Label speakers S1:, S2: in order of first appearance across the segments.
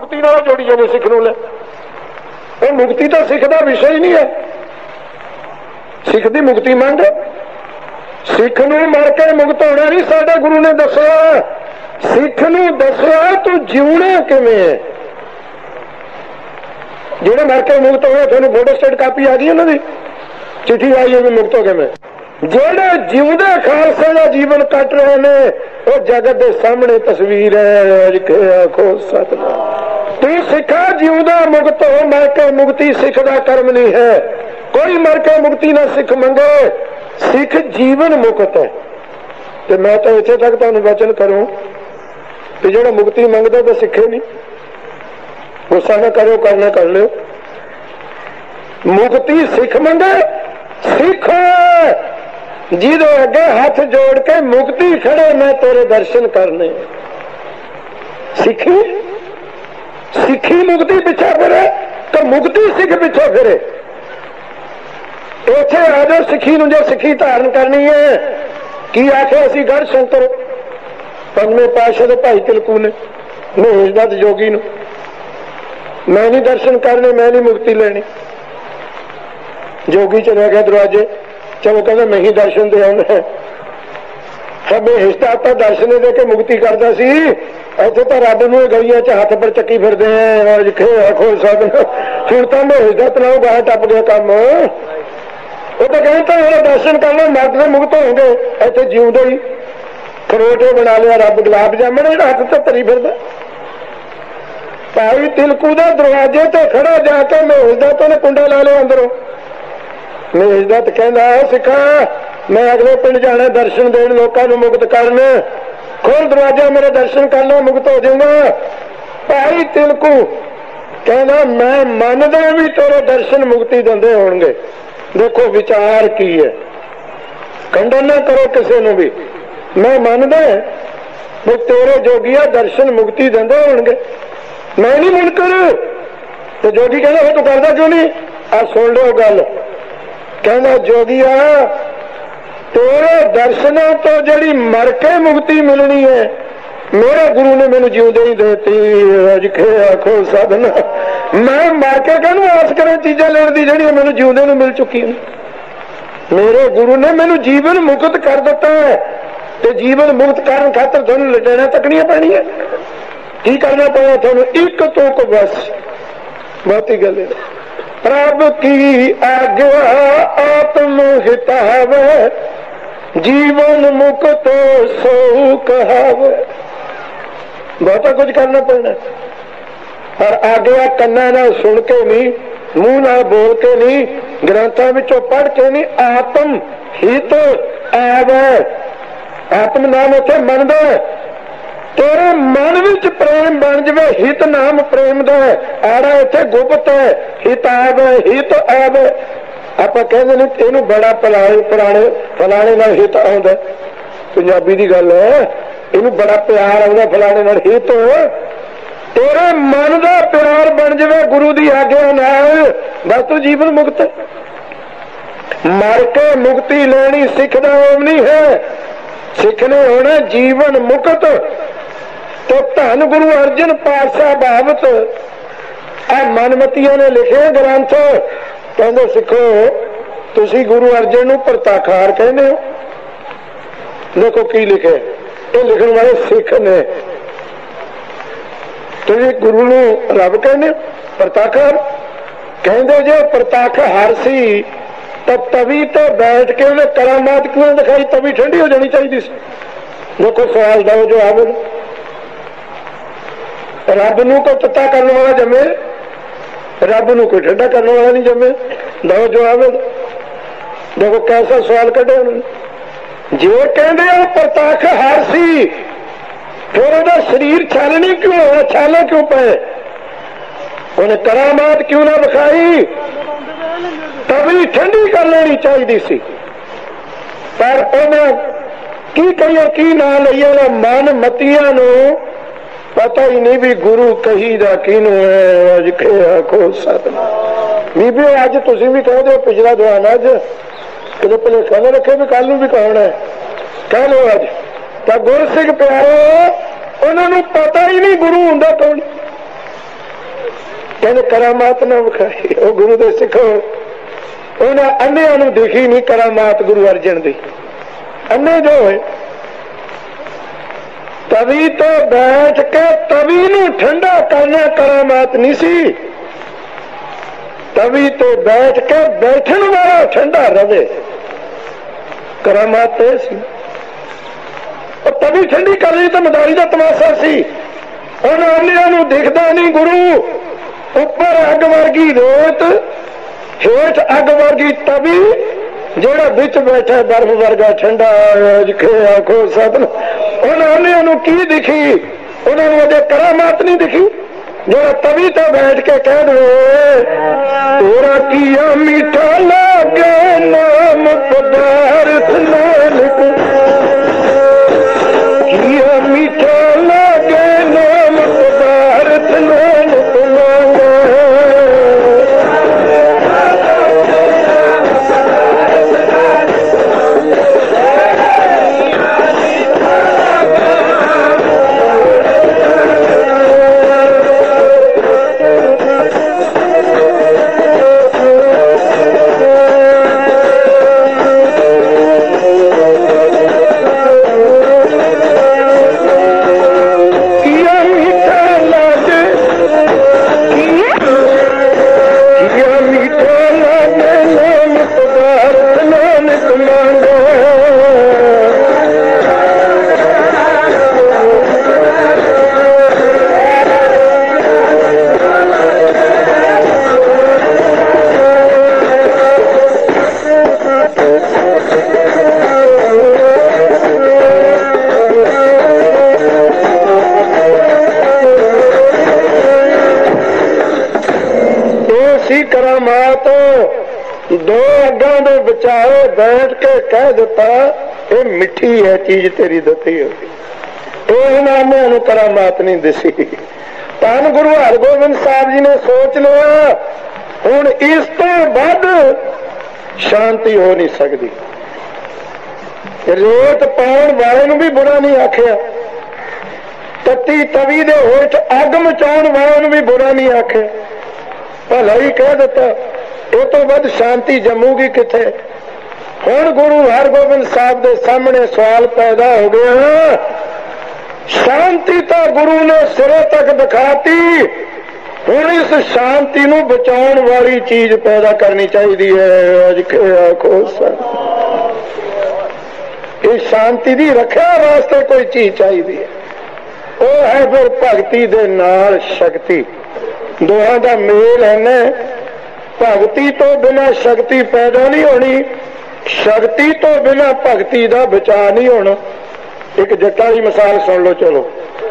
S1: मुक्ति नाल जोड़ी जाने सिख नूं ले। मुक्ति तो सिख का विषय ही नहीं है। सिख की मुक्ति मंग सिख नूं मर के मुक्त होना नहीं साडा गुरु ने दसिया। सिख नूं दसिया तू जीवना किवें है। जेड़े मर के मुक्त होए तुहानूं फोटो स्टेट कापी आ गई उन्हां दी चिट्ठी आई है भी मुक्त हो गए। जेड़े जिउंदे खालसे दा जीवन कट रहे ने वो जगत के सामने तस्वीर है। आखो सतनाम। तू सिखा जिउंदा मुक्त हो, मर के मुक्ति सिख दा कर्म नहीं है। कोई मर के मुक्ति ना सिख मंगे, सिख जीवन मुक्त है। तो मैं तो इत्थे तक तुहानूं वचन करूं कि जेड़ा मुक्ति मंगदा तो सिखे नहीं। गुस्सा ना करो, करना कर लो। मुक्ति सिख मंगे, सिख जिदे अगे हाथ जोड़ के मुक्ति खड़े मैं तेरे दर्शन करने। सिखी सिखी मुक्ति पिछा फिरे तो मुक्ति सिख पिछे फिरे। इत्थे आ जाओ सिखी नूं जो सिखी धारण करनी है। की आखे असीं गढ़ शंकर पंजवें पातशाह दे भाई तिलकू ने महेशदत्त जोगी नूं मैं नहीं दर्शन करने, मैं नहीं मुक्ति लेनी। जोगी चले गए दरवाजे, चलो कहते मैं ही दर्शन दे आना है। महेशदत्त दर्शन दे के मुक्ति करता सी। इत्थे तो रब नूं गलियां च हाथ पर चक्की फिरदे आखो सब। हुण तां महेशदत्त नालों गाह टप गया काम। वो तो कहता मेरा दर्शन करना मर्द से मुक्त होंगे। इत्थे जिउंदे ही खरोटे बना लिया रब गुलाब जामन जिहड़ा हाथ ते तरी फिरदा। भाई तिलकू दे दरवाजे ते खड़ा जाके महेशदत्त ने कुंडा ला लिया अंदरों। महेशदत्त कहना सिखा मैं अगले पिंड जाना दर्शन देन लोगों को मुक्त करन। खोल दरवाजा मेरे दर्शन करना मुक्त हो जाऊंगा। भाई तिलकू कहना मैं मनदा भी तेरे दर्शन मुक्ति देंदे होणगे। देखो विचार की है, खंडन ना करो किसी नूं भी। मैं मनदा भी तेरे जोगिया दर्शन मुक्ति देंदे होणगे, मैं नहीं मुनकर। तो जोगी कहना तू करदा क्यों नहीं? आ सुन लो गल। कहना जोगिया तेरे दर्शनों तो जड़ी मर के मुक्ति मिलनी है मेरे गुरु ने मैनू जिउंदे ही देती। आखो साधना मैं मर के कहनू आस करें चीजा लेने की जड़ी मैनू जिउंदे नूं मिल चुकी है। मेरे गुरु ने मैनू जीवन मुक्त कर दिता है। तो जीवन मुक्त करने खातर तुहानूं लड़ना तकनियां पैणियां। की करना पड़ा थानू? एक तो को बस बहुती गल है। प्रभ की आज्ञा आत्म हितावे जीवन मुक्त सो कहावे। बहुता कुछ करना पड़ना। पर आज्ञा कन्ना ना सुन के नहीं, मुंह ना बोल के नहीं, ग्रंथों विचों पढ़ के नहीं, आत्म हित आवे। आत्म नाम उथे मन दे तेरे मन विच प्रेम बन जावे। हित नाम प्रेम दा आड़ा इत्थे गुप्त है। हित आवे हित आवे। आपां कहंदे ने इहनूं बड़ा फलाणे नाल हित आउंदा। पंजाबी दी गल है, इहनूं बड़ा प्यार आउंदा फलाणे नाल हित। तेरे मन दा प्यार बन जावे गुरु दी आग्या नाल, बस तू जीवन मुक्त है। मर के मुक्ति लेनी सिख दा ओम नहीं है। सिख ने होना जीवन मुक्त। तो धन गुरु अर्जन पातशाह बाबत मनमतियों ने लिखे ग्रंथ। कहते सिखो तुसी गुरु अर्जन नूं परताखार कहने हो। देखो की लिखे, ये लिखने वाले सिख ने। तुसी गुरु नूं रब कहने परताखार कहते जो परताख हर सी तो तवी तो बैठ के उन्हें करामात क्यों दिखाई? तवी ठंडी हो जानी चाहिए सी। देखो सवाल दो जो आवे। रब नूं कोई तत्ता करने वाला जमे, रब नूं कोई ठंडा करने वाला नहीं जमे। दो जो आवे। देखो कैसा सवाल कढ़े उन्होंने। जो कहते परताख हर सी फिर वह शरीर छालनी क्यों है? छाले क्यों पे? उन्हें करामात क्यों ना दिखाई? तभी ठंडी कर लेनी चाहिए सी। पर उन्हें की करिए की ना लईए ना मन मतियां नूं पता ही नहीं भी गुरु कही दा किनू है। अज आखो सतनाम। बीबी अज तुसीं भी कह दो पिछला दवान अज कि भुलेखा ना रखे भी कल नूं भी कहना है, कह लो अज। तो गुरसिख प्यारो उन्होंने पता ही नहीं गुरु हुंदा कौन। कहते करामात ना विखाई। वो गुरु दे सिख उन्हें अन्निया नूं दिखी नहीं करामात गुरु अर्जन दी। अन्ने जो है तवी तो बैठ के तवी नूं ठंडा करना करामात नहीं सी। तवी तो बैठ के बैठन वाला ठंडा रवे करामात सी। और तवी ठंडी कर रही तो मदारी का तमाशा सी। उन्होंने दिखता नहीं गुरु उपर अग वर्गी रेत हेठ अग वर्गी तवी जेड़ा बिच बैठा बर्फ वर्गा ठंडा आखो सतन। उन्होंने की दिखी? उन्होंने अजे करामात नहीं दिखी। जो तवी तो बैठ के कह दो तेरा किया मीठा लागे नाम पदार्थ नानक, किया मीठा लागे नाम पदार्थ नानक मांगे। दो अगों दे विचाले बैठ के कह दिता ये मिठी है चीज तेरी दती होगी। इन्होंने करामात नहीं दिसी। धन गुरु हरगोबिंद साहब जी ने सोच लिया हुण इस तो बाद शांति हो नहीं सकती। रेत पाउण वाले भी बुरा नहीं आखिया, तत्ती तवी दे हेठ अग मचाउण वाले भी बुरा नहीं आखिया, भला ही कह दिता। ये तो बद शांति जमूगी किथे। हुण गुरु हरगोबिंद साहब के सामने सवाल पैदा हो गया। शांति तो गुरु ने सिरे तक दिखाती, हुण इस शांति नूं बचाउण वाली चीज पैदा करनी चाहिए है। अज आखो इस शांति की रक्षा वास्ते कोई चीज चाहिए। वो है फिर भगती दे नाल शक्ति। दोहां दा मेल है। भगती तो बिना शक्ति पैदा नहीं होनी, शक्ति तो बिना भगती का बचाव नहीं होना। एक जट्टा की मिसाल सुन लो। चलो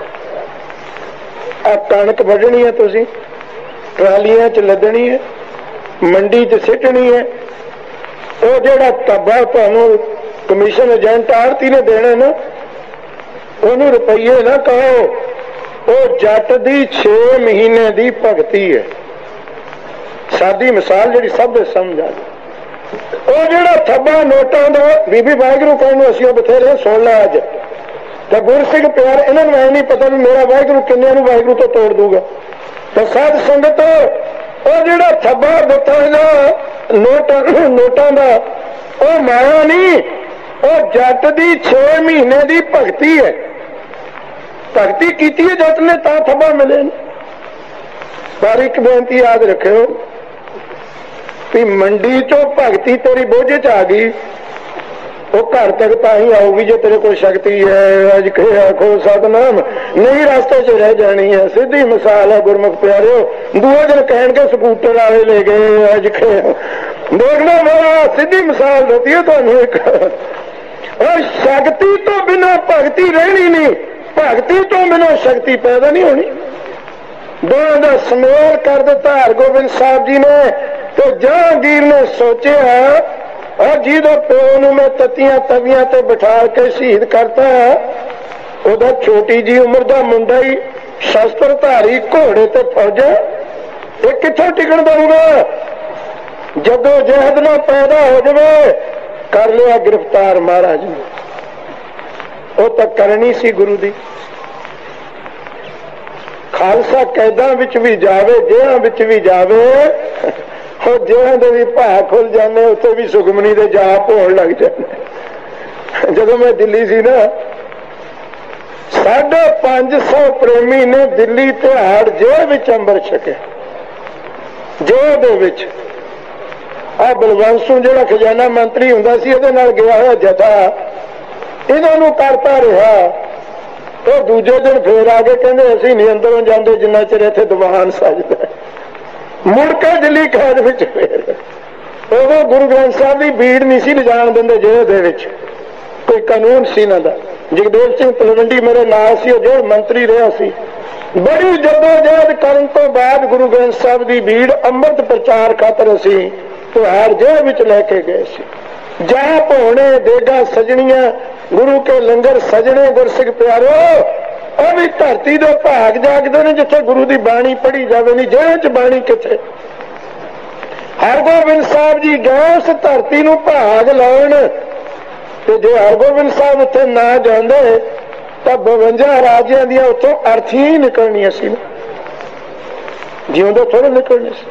S1: आ कणक वढनी है, तुसी ट्रालियां च लदनी है, मंडी च सिटनी है। वो जेड़ा तब्बा तुहानू कमीशन एजेंट आड़ती ने देने ना, उन्होंने रुपये ना कहो। वो जट दी 6 महीने की भगती है। सादी मिसाल जी सब समझ आ गई। जो थब्बा नोटा का बीबी वाहगुरू कहने असं बथेरे सुन ला। अज तो गुरसिख प्यार इन्होंने मैं नहीं पता भी मेरा वाहगुरू किन्ने वाहगुरू तो तोड़ दूगा। तो साध संगत जो थब्बा बता नोटा का माया नहीं, वो जट की 6 महीने की भगती है। भगती की जट ने ता थब्बा मिले। पर एक बेनती याद रखियो कि मंडी चो भगती तेरी बोझे च आ गई, वो घर तक ताही आऊगी जो तेरे को शक्ति है। अज आखो सतनाम, नहीं रास्ते च रह जानी है। सीधी मिसाल है गुरमुख प्यारो। दूए दिन कहन के स्कूटर वाले ले गए। अज देखना मेरा सीधी मिसाल देती है तुहानू एक। और शक्ति तो बिना भगती रहनी नहीं, भगती तो बिना शक्ति पैदा नहीं होनी। दोनों का समेल कर दिता हरगोबिंद साहब जी ने। तो जहांगीर ने सोचा और जिदो प्यो नूं मैं तत्तियां तवियां ते बिठा के शहीद करता, ओदा छोटी जी उम्र का मुंडा ही शस्त्रधारी घोड़े ते फौज, ये कित्थों टिकण दूंगा। जदों जहद ना पैदा हो जाए कर लिया गिरफ्तार महाराज ने। वो तो करनी सी गुरु दी। ਖਾਲਸਾ ਕੈਦਾਂ ਵਿੱਚ ਵੀ ਜਾਵੇ, ਜੇਲ੍ਹਾਂ ਵਿੱਚ ਵੀ ਜਾਵੇ, ਉਹ ਜੇਲ੍ਹਾਂ ਦੇ ਵੀ ਭਾਅ ਖੁੱਲ ਜਾਂਦੇ, ਉੱਥੇ ਵੀ ਸੁਖਮਨੀ ਦੇ ਜਾਪ ਹੋਣ ਲੱਗ ਜਾਂਦੇ। ਜਦੋਂ ਮੈਂ ਦਿੱਲੀ ਸੀ ਨਾ, 550 ਪ੍ਰੇਮੀ ਨੇ ਦਿੱਲੀ ਤਿਹਾੜ ਜੇਲ੍ਹ ਵਿੱਚ ਅੰਮ੍ਰਿਤ ਛਕਿਆ। ਜੇਲ੍ਹ ਦੇ ਵਿੱਚ ਆ ਬਲਵੰਤ ਸਿੰਘ ਜਿਹੜਾ ਖਜ਼ਾਨਾ ਮੰਤਰੀ ਹੁੰਦਾ ਸੀ, ਇਹਦੇ ਨਾਲ ਗਿਆ ਹੋਇਆ ਜਥਾ ਇਹਨਾਂ ਨੂੰ ਕਰਤਾ ਰਿਹਾ। ਉਹ ਦੂਜੇ ਦਿਨ ਫੇਰ ਆ ਕੇ ਕਹਿੰਦੇ ਅਸੀਂ ਨਹੀਂ ਅੰਦਰੋਂ ਜਾਂਦੇ ਜਿੰਨਾ ਚਿਰ ਇੱਥੇ ਦੀਵਾਨ ਸਜਦਾ। ਮੁੜ ਕੇ ਦਿੱਲੀ ਕੈਦ ਵਿੱਚ ਫੇਰ ਉਦੋਂ ਗੁਰੂ ਗ੍ਰੰਥ ਸਾਹਿਬ ਦੀ ਬੀੜ ਨਹੀਂ ਸੀ ਲਿਜਾਣ ਦਿੰਦੇ ਜੇਲ੍ਹ ਦੇ ਵਿੱਚ, ਕੋਈ ਕਾਨੂੰਨ ਸੀ ਇਹਨਾਂ ਦਾ। ਜਗਦੇਵ ਸਿੰਘ ਤਲਵੰਡੀ ਮੇਰੇ ਨਾਲ ਸੀ, ਉਹ ਜੇਲ੍ਹ ਮੰਤਰੀ ਰਿਹਾ ਸੀ। ਬੜੀ ਜਦੋਜਹਿਦ ਕਰਨ ਤੋਂ ਬਾਅਦ ਗੁਰੂ ਗ੍ਰੰਥ ਸਾਹਿਬ ਦੀ ਬੀੜ ਅੰਮ੍ਰਿਤ ਪ੍ਰਚਾਰ ਖਾਤਰ ਅਸੀਂ ਤਿਉਹਾਰ ਜੇਲ੍ਹ ਵਿੱਚ ਲੈ ਕੇ ਗਏ ਸੀ। ਜਾਪ ਹੋਣੇ, ਦੇਗਾ ਸਜਣੀਆਂ, ਗੁਰੂ ਕੇ ਲੰਗਰ ਸਜਣੇ। ਗੁਰਸਿੱਖ ਪਿਆਰੋ, ਉਹ ਵੀ ਧਰਤੀ ਦੇ ਭਾਗ ਜਾਗਦੇ ਨੇ ਜਿੱਥੇ ਗੁਰੂ ਦੀ ਬਾਣੀ ਪੜ੍ਹੀ ਜਾਵੇ। ਨਹੀਂ ਜੇਲ੍ਹ ਚ ਬਾਣੀ ਕਿੱਥੇ? ਹਰਗੋਬਿੰਦ ਸਾਹਿਬ ਜੀ ਗਏ ਉਸ ਧਰਤੀ ਨੂੰ ਭਾਗ ਲਾਉਣ, ਤੇ ਜੇ ਹਰਗੋਬਿੰਦ ਸਾਹਿਬ ਉੱਥੇ ਨਾ ਜਾਂਦੇ ਤਾਂ 52 ਰਾਜਿਆਂ ਦੀਆਂ ਉੱਥੋਂ ਅਰਥੀਆਂ ਹੀ ਨਿਕਲਣੀਆਂ ਸੀ, ਜਿਉਂਦੇ ਥੋੜੇ ਨਿਕਲਣੇ ਸੀ।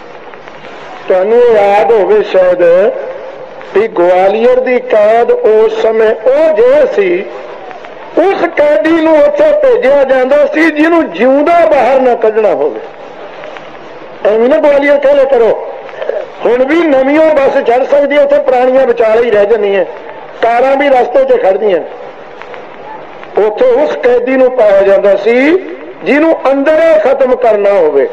S1: ਤੁਹਾਨੂੰ ਯਾਦ ਹੋਵੇ ਸ਼ਾਇਦ ਵੀ ਗਵਾਲੀਅਰ ਦੀ ਕੈਦ ਉਸ ਸਮੇਂ ਉਹ ਜੇ ਸੀ, ਉਸ ਕੈਦੀ ਨੂੰ ਉੱਥੇ ਭੇਜਿਆ ਜਾਂਦਾ ਸੀ ਜਿਹਨੂੰ ਜਿਉਂਦਾ ਬਾਹਰ ਨਾ ਕੱਢਣਾ ਹੋਵੇ। ਐਵੇਂ ਨਾ ਗਵਾਲੀਅਰ ਕਹਿ ਲਿਆ ਕਰੋ। ਹੁਣ ਵੀ ਨਵੀਂ ਬੱਸ ਚੜ ਸਕਦੀ ਹੈ, ਉੱਥੇ ਪੁਰਾਣੀਆਂ ਵਿਚਾਲੇ ਹੀ ਰਹਿ ਜਾਂਦੀਆਂ, ਕਾਰਾਂ ਵੀ ਰਸਤੇ 'ਚ ਖੜਦੀਆਂ। ਉੱਥੇ ਉਸ ਕੈਦੀ ਨੂੰ ਪਾਇਆ ਜਾਂਦਾ ਸੀ ਜਿਹਨੂੰ ਅੰਦਰੇ ਖਤਮ ਕਰਨਾ ਹੋਵੇ।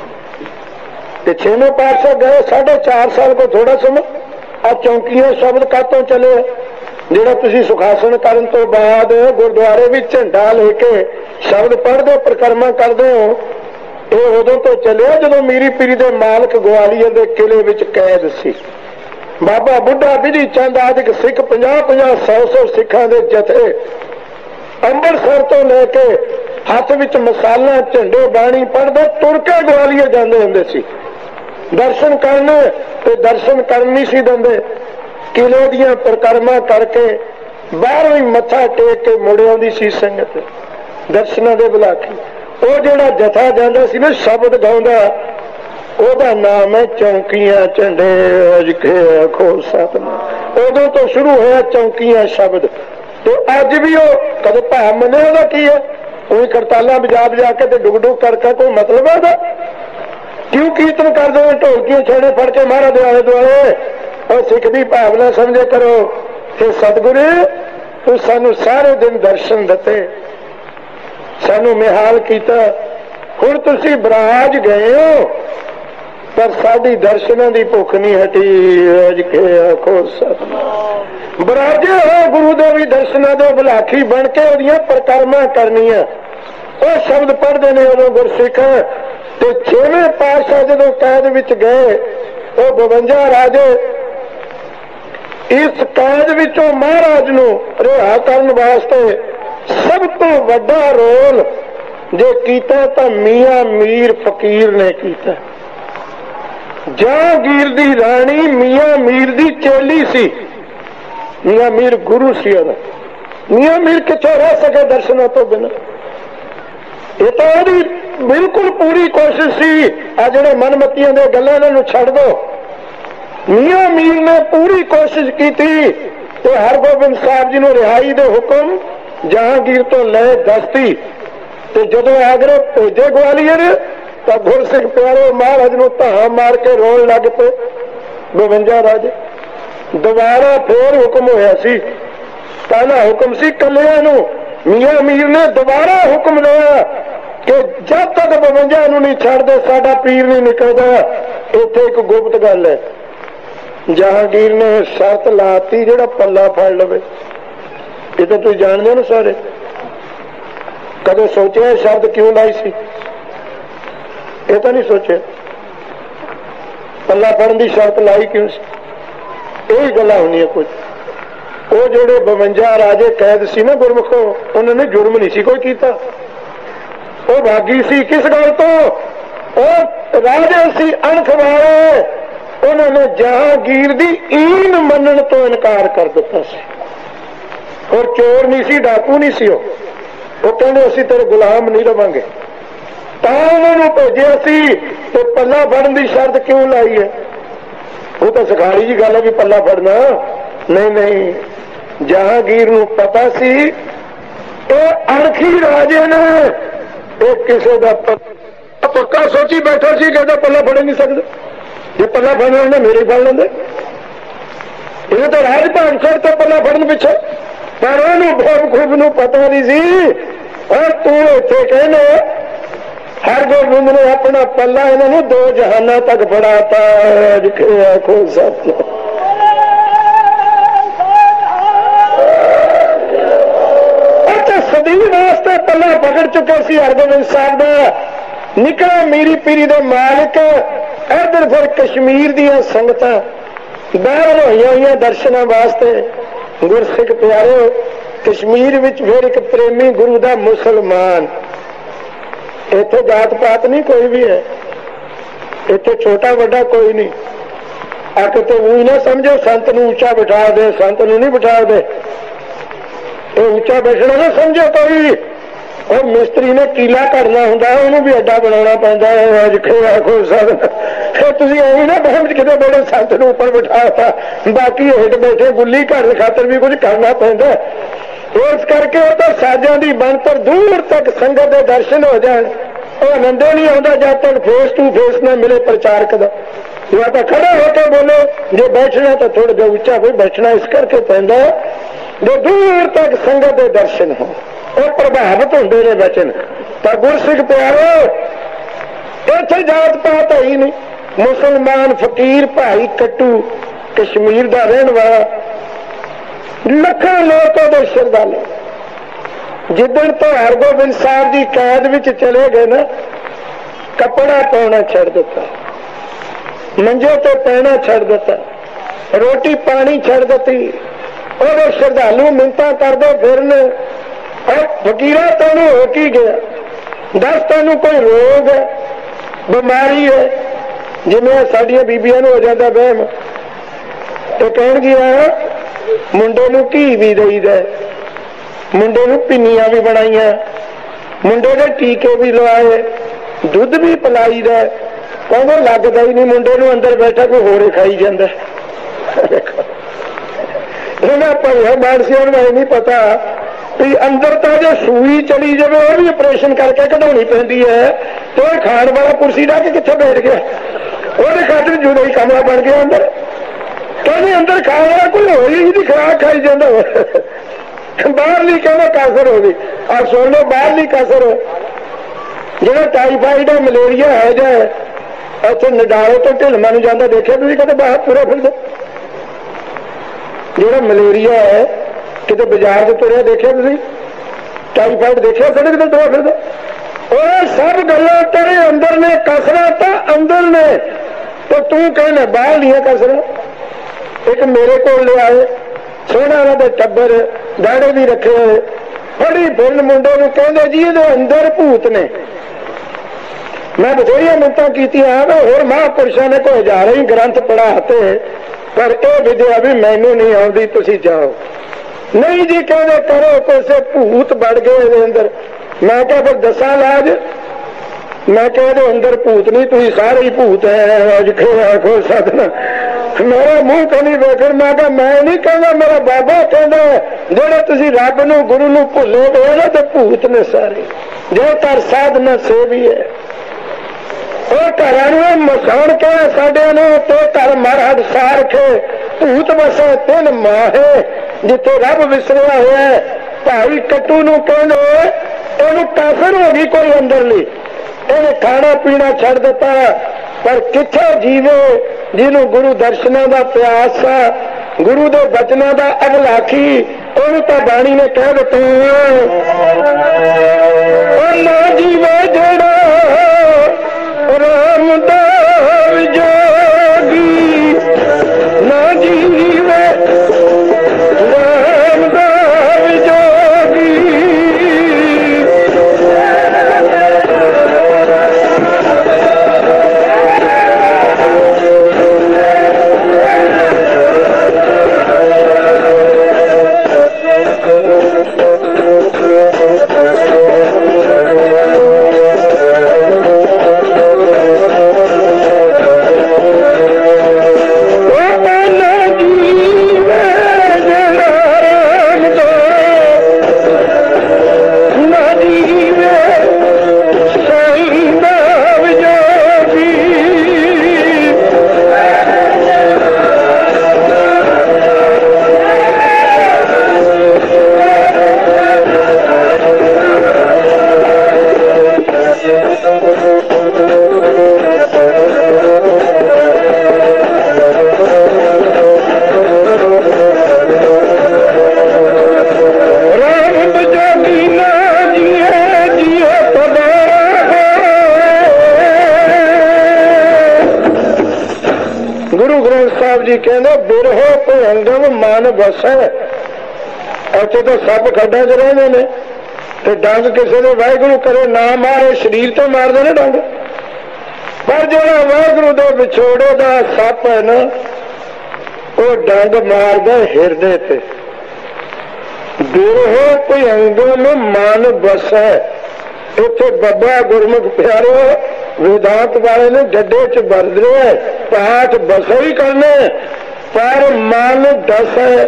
S1: ਤੇ ਛੇਵੇਂ ਪਾਤਸ਼ਾਹ ਗਏ 4.5 ਸਾਲ ਕੋ ਥੋੜਾ ਸਮਾਂ। ਆ ਚੌਂਕੀਆਂ ਸ਼ਬਦ ਕਾਤੋਂ ਚਲੇ, ਜਿਹੜਾ ਤੁਸੀਂ ਸੁਖਾਸਨ ਕਰਨ ਤੋਂ ਬਾਅਦ ਗੁਰਦੁਆਰੇ ਵਿੱਚ ਝੰਡਾ ਲੈ ਕੇ ਸ਼ਬਦ ਪੜ੍ਹਦੇ ਪ੍ਰਕਰਮਾ ਕਰਦੇ ਹੋ, ਇਹ ਉਦੋਂ ਤੋਂ ਚੱਲਿਆ ਜਦੋਂ ਮੀਰੀ ਪੀਰੀ ਦੇ ਮਾਲਕ ਗਵਾਲੀਅਰ ਦੇ ਕਿਲੇ ਵਿੱਚ ਕੈਦ ਸੀ। ਬਾਬਾ ਬੁੱਢਾ ਬਿਧੀ ਚੰਦ ਆਦਿਕ ਸਿੱਖ 50-50 100-100 ਸਿੱਖਾਂ ਦੇ ਜਥੇ ਅੰਮ੍ਰਿਤਸਰ ਤੋਂ ਲੈ ਕੇ ਹੱਥ ਵਿੱਚ ਮਸਾਲਾ, ਝੰਡੇ, ਬਾਣੀ ਪੜ੍ਹਦੇ ਤੁਰ ਕੇ ਗਵਾਲੀਅਰ ਜਾਂਦੇ ਹੁੰਦੇ ਸੀ ਦਰਸ਼ਨ ਕਰਨ। ਤੇ ਦਰਸ਼ਨ ਕਰਨ ਨਹੀਂ ਸੀ ਦਿੰਦੇ, ਕਿਲੇ ਦੀਆਂ ਪ੍ਰਕਰਮਾ ਕਰਕੇ ਬਾਹਰੋਂ ਹੀ ਮੱਥਾ ਟੇਕ ਕੇ ਮੁੜ ਆਉਂਦੀ ਸੀ ਸੰਗਤ ਦਰਸ਼ਨਾਂ ਦੇ ਬੁਲਾਖੀ। ਉਹ ਜਿਹੜਾ ਜਥਾ ਜਾਂਦਾ ਸੀ ਨਾ ਸ਼ਬਦ ਗਾਉਂਦਾ, ਉਹਦਾ ਨਾਮ ਹੈ ਚੌਂਕੀਆਂ ਝੰਡੇ ਅਜਕੇ ਆਖੋ ਸਤਿਨਾਮ। ਉਦੋਂ ਤੋਂ ਸ਼ੁਰੂ ਹੋਇਆ ਚੌਂਕੀਆਂ ਸ਼ਬਦ, ਤੇ ਅੱਜ ਵੀ ਉਹ ਕਦੇ ਭਾਵ ਮੰਨੇ ਉਹਦਾ ਕੀ ਹੈ? ਉਹੀ ਕਰਤਾਲਾਂ ਵਜਾ ਕੇ ਤੇ ਡੁਗ ਡੁਗ ਕਰਕੇ ਕੋਈ ਮਤਲਬ ਹੈ ਉਹਦਾ? ਕਿਉਂ ਕੀਰਤਨ ਕਰਦੇ ਹੋ ਢੋਲਕੀਆਂ ਛੇੜੇ ਫੜ ਕੇ ਮਹਾਰਾਜ ਦੇ ਆਲੇ ਦੁਆਲੇ? ਉਹ ਸਿੱਖ ਦੀ ਭਾਵਨਾ ਸਮਝੇ ਕਰੋ ਕਿ ਸਤਿਗੁਰੂ ਤੂੰ ਸਾਨੂੰ ਸਾਰੇ ਦਿਨ ਦਰਸ਼ਨ ਦਿੱਤੇ, ਸਾਨੂੰ ਨਿਹਾਲ ਕੀਤਾ। ਹੁਣ ਤੁਸੀਂ ਬਰਾਜ ਗਏ ਹੋ ਪਰ ਸਾਡੀ ਦਰਸ਼ਨਾਂ ਦੀ ਭੁੱਖ ਨਹੀਂ ਹਟੀ। ਅਜ ਕੇ ਆਖੋ ਸਤਿਨਾਮ। ਬਰਾਜੇ ਹੋਏ ਗੁਰੂ ਦੇ ਵੀ ਦਰਸ਼ਨਾਂ ਦੇ ਬੁਲਾਖੀ ਬਣ ਕੇ ਉਹਦੀਆਂ ਪ੍ਰਕਰਮਾ ਕਰਨੀਆਂ। ਉਹ ਸ਼ਬਦ ਪੜ੍ਹਦੇ ਨੇ ਉਦੋਂ ਗੁਰਸਿੱਖ। ਤੇ 6ਵੇਂ ਪਾਤਸ਼ਾਹ ਜਦੋਂ ਕੈਦ ਵਿੱਚ ਗਏ, ਉਹ 52 ਰਾਜੇ ਇਸ ਕੈਦ ਵਿੱਚੋਂ ਮਹਾਰਾਜ ਨੂੰ ਰਿਹਾ ਕਰਨ ਵਾਸਤੇ ਸਭ ਤੋਂ ਵੱਡਾ ਰੋਲ ਜੇ ਕੀਤਾ ਤਾਂ ਮੀਆਂ ਮੀਰ ਫਕੀਰ ਨੇ ਕੀਤਾ। ਜਹਾਂਗੀਰ ਦੀ ਰਾਣੀ ਮੀਆਂ ਮੀਰ ਦੀ ਚੇਲੀ ਸੀ। ਮੀਆਂ ਮੀਰ ਗੁਰੂ ਸੀ ਉਹਦਾ। ਮੀਆਂ ਮੀਰ ਕਿੱਥੇ ਰਹਿ ਸਕੇ ਦਰਸ਼ਨਾਂ ਤੋਂ ਬਿਨਾਂ? ਇਹ ਤਾਂ ਉਹਦੀ ਬਿਲਕੁਲ ਪੂਰੀ ਕੋਸ਼ਿਸ਼ ਸੀ। ਆ ਜਿਹੜੇ ਮਨਮਤੀਆਂ ਦੇ ਗੱਲਾਂ ਇਹਨਾਂ ਨੂੰ ਛੱਡ ਦੋ। ਮੀਆਂ ਮੀਰ ਨੇ ਪੂਰੀ ਕੋਸ਼ਿਸ਼ ਕੀਤੀ ਤੇ ਹਰਗੋਬਿੰਦ ਸਾਹਿਬ ਜੀ ਨੂੰ ਰਿਹਾਈ ਦੇ ਹੁਕਮ ਜਹਾਂਗੀਰ ਤੋਂ ਲੈ ਦਸਤੀ। ਤੇ ਜਦੋਂ ਆਗਰੇ ਭੇਜੇ ਗਵਾਲੀਅਰ ਤਾਂ ਗੁਰਸਿੱਖ ਪਿਆਰੇ ਮਹਾਰਾਜ ਨੂੰ ਧਾਹਾਂ ਮਾਰ ਕੇ ਰੋਣ ਲੱਗ ਪਏ 52 ਰਾਜੇ। ਦੁਬਾਰਾ ਫੇਰ ਹੁਕਮ ਹੋਇਆ ਸੀ, ਪਹਿਲਾ ਹੁਕਮ ਸੀ ਕੱਲਿਆਂ ਨੂੰ। ਮੀਆਂ ਮੀਰ ਨੇ ਦੁਬਾਰਾ ਹੁਕਮ ਲਿਆ ਕਿ ਜਦ ਤੱਕ 52 ਨੂੰ ਨਹੀਂ ਛੱਡਦੇ ਸਾਡਾ ਪੀਰ ਨਹੀਂ ਨਿਕਲਦਾ। ਇੱਥੇ ਇੱਕ ਗੁਪਤ ਗੱਲ ਹੈ। ਜਹਾਂਗੀਰ ਨੇ ਸ਼ਰਤ ਲਾਤੀ ਜਿਹੜਾ ਪੱਲਾ ਫੜ ਲਵੇ। ਇਹ ਤਾਂ ਤੁਸੀਂ ਜਾਣਦੇ ਹੋ ਨਾ ਸਾਰੇ। ਕਦੇ ਸੋਚਿਆ ਸ਼ਬਦ ਕਿਉਂ ਲਾਈ ਸੀ? ਇਹ ਤਾਂ ਨਹੀਂ ਸੋਚਿਆ ਪੱਲਾ ਫੜਨ ਦੀ ਸ਼ਰਤ ਲਾਈ ਕਿਉਂ ਸੀ? ਇਹ ਗੱਲਾਂ ਹੁੰਦੀਆਂ ਕੁਝ। ਉਹ ਜਿਹੜੇ 52 ਰਾਜੇ ਕੈਦ ਸੀ ਨਾ ਗੁਰਮੁਖੋ, ਉਹਨਾਂ ਨੇ ਜੁਰਮ ਨਹੀਂ ਸੀ ਕੋਈ ਕੀਤਾ। ਉਹ ਭਾਗੀ ਸੀ ਕਿਸ ਗੱਲ ਤੋਂ? ਉਹ ਰਾਜੇ ਸੀ ਅਣਖ ਵਾਲੇ। ਉਹਨਾਂ ਨੇ ਜਹਾਂਗੀਰ ਦੀ ਈਨ ਮੰਨਣ ਤੋਂ ਇਨਕਾਰ ਕਰ ਦਿੱਤਾ ਸੀ। ਔਰ ਚੋਰ ਨਹੀਂ ਸੀ, ਡਾਕੂ ਨਹੀਂ ਸੀ। ਉਹ ਕਹਿੰਦੇ ਅਸੀਂ ਤੇਰੇ ਗੁਲਾਮ ਨਹੀਂ ਰਵਾਂਗੇ। उन्होंने भेजा सी तो पल्ला फड़न की शर्त क्यों लाई है? वो तो सखाली जी गल है भी पल्ला फड़ना नहीं नहीं। जहांगीर को पता सी अणखी राजे ने किसी का पक्का सोची बैठा सी कहता पल्ला फड़ नहीं सकते, जे पल्ला फड़ना उन्हें मेरे फड़ लेंगे। ये तो राज भाग छड़ तो पल्ला फड़न पिछे, पर बेवकूफ न पता नहीं सी। और तू इतने कहने हरगोबिंद ने अपना पल्ला इन्होंने 2 जहाना तक फड़ाता। आखो सत सदी वास्ते पल्ला पकड़ चुके सी हरगोबिंद साहब का। निकला मीरी पीरी दे मालिक इधर फिर कश्मीर दियां संगतां बाहर होईयां दर्शनां वास्ते। गुरसिख प्यारे कश्मीर विच फिर एक प्रेमी गुरु दा मुसलमान। इत्थे जात पात नहीं कोई भी है, इत्थे छोटा वड्डा कोई नहीं। आके तो वो ना समझो संत नूं ऊंचा बिठा दे, संत नूं नहीं बिठा दे। ऊंचा बैठना ना समझो कोई। और मिस्त्री ने कीला करना होंदा उन्होंने भी अड्डा बनाना पैंदा है। अज आखो सर तुसीं ऐ ना बहम किते बड़े संत नूं उपर बिठाता, बाकी हेठ बैठे गुल्ली घर खातर भी कुछ करना पैंदा। इस करके तो साजां दी बनतर दूर तक संगत के दर्शन हो जाए। आनंद नहीं आता जब तक फेस टू फेस ना मिले प्रचारक का। या तो खड़ा होकर बोलो, जे बैठना तो थोड़ा जिहा उच्चा कोई बैठना इस करके पैंदा जो दूर तक संगत के दर्शन हो और प्रभावित होंगे ने वचन। तो गुरसिख प्यारो इत्थे जात पात है ही नहीं। मुसलमान फकीर भाई कट्टू कश्मीर का रहने वाला लखों लोग श्रद्धालु जिदन तो हरगोबिंद साहब जी कैद विच चले गए ना, कपड़ा पाना छड़ दिता, मंजे तो पैना छड़ दिता, रोटी पानी छड़ दी। और श्रद्धालु मिन्नतां करदे फिरन फकीरा तेन हो की गया, दस तेन कोई रोग है बीमारी है जिमें साडियां बीबियां हो जाता बहम तो कह गया मुंडे नूं घी भी दईदा, मुंडे नूं पिन्नियां भी बनाईयां, मुंडे दे टीके भी लवाए, दुध भी पिलाईदा। कहंदे लगदा ही नहीं मुंडे नूं अंदर बैठा कोई होरे खाई जांदा। इन्हां भाइयों मानसियां नूं नहीं पता भी अंदर तो जो सूई चली जाए वह भी ऑपरेशन करके कढ़ानी पैंदी है। तो खाण वाला कुर्सी ढा के कित्थे बैठ गया, वो खातिर जुदा ही कमरा बन गया अंदर। कहते अंदर खाने वाला कोई हो ही नहीं, खुराक खाई जाता बाहरली कहना कासर हो गई। और सुन लो बाहरली कासर जो टाइफाइड है मलेरिया है जाए इतने नडाले तो ढिलमा नूं जांदा देखिया तुसीं कदे बाहर तुरे फिरदे? जो मलेरिया है कितने बाजार से तुरिया देखिया तुसीं? टाइफाइड देखिया सड़क ते तुरा फिरदा? और सब गल्लां तेरे अंदर ने, कसरत अंदर ने, तो तू कहना बाहर लिया कसरत। एक मेरे को ले आए सोहना उन्होंने टब्बर दाड़े भी रखे हुए बड़ी फिरन मुंडे नूं कहंदे जी ये अंदर भूत ने। मैं बथेरिया मिन्नतां कीतियां होर महापुरुषों ने कोई हजारों ही ग्रंथ पढ़ाते पर यह विद्या भी मैनू नहीं आती, तुसीं जाओ। नहीं जी कहते करो कोसे भूत बढ़ गए अंदर। मैं क्या फिर दसा लाज? मैं कह अंदर भूत नहीं तुसीं सारे ही भूत है। अज आखो सदना मेरा मुंह कभी वेखण। मैं क्या मैं नहीं कहना, मेरा बाबा कहना जेड़े तुसीं रब नूं गुरु नूं भुल्ले गए ना तो भूत ने सारे। जो कर साधना से भी है और घर मसान के साढ़े तो घर मरहद सार के भूत बसे 3 माहे जिथे रब विसरिया हुआ है। भाई कट्टू नूं कहंदे ओनू काफिर हो गई कोई अंदरली, इन्हें खाना पीना छड़ दिता पर किथे जीवे जिन्हों गुरु दर्शनों का प्यास सा, गुरु दे बचनों का अगलाखी ओनू तो बाणी ने कह दिता ना जीवे जेड़ा राम दा जोगी, ना जीवे राम दा जोगी। साहब जी कहते बिरहो भयंगम मन बसै। इत्थे तो सप खड्डां च रहिंदे ने ते डंग किसी दे वाहिगुरू करे ना मारे शरीर तो मारदे ने डंग, पर जिहड़ा वाहिगुरू दे विछोड़े दा सप है ना वो डंग मारदा हिरदे ते। बिरहो भयंगम मन बसै। इत्थे बाबा गुरमुख प्यारो वेदांत वाले ने गड्ढे च भर दिया पाठ बस ही करने पर मन दस है।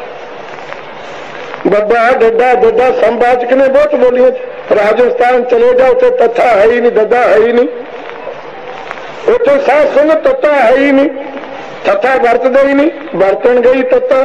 S1: बड़ा डड्डा दद्दा संवाचक ने बहुत बोलिए, राजस्थान चले जाओ तो तथा है ही नहीं, दद्दा है ही नहीं, उसे सात संग तत्ता है ही नहीं, तथा वरतदे ही नहीं, बरतन गई तत्ता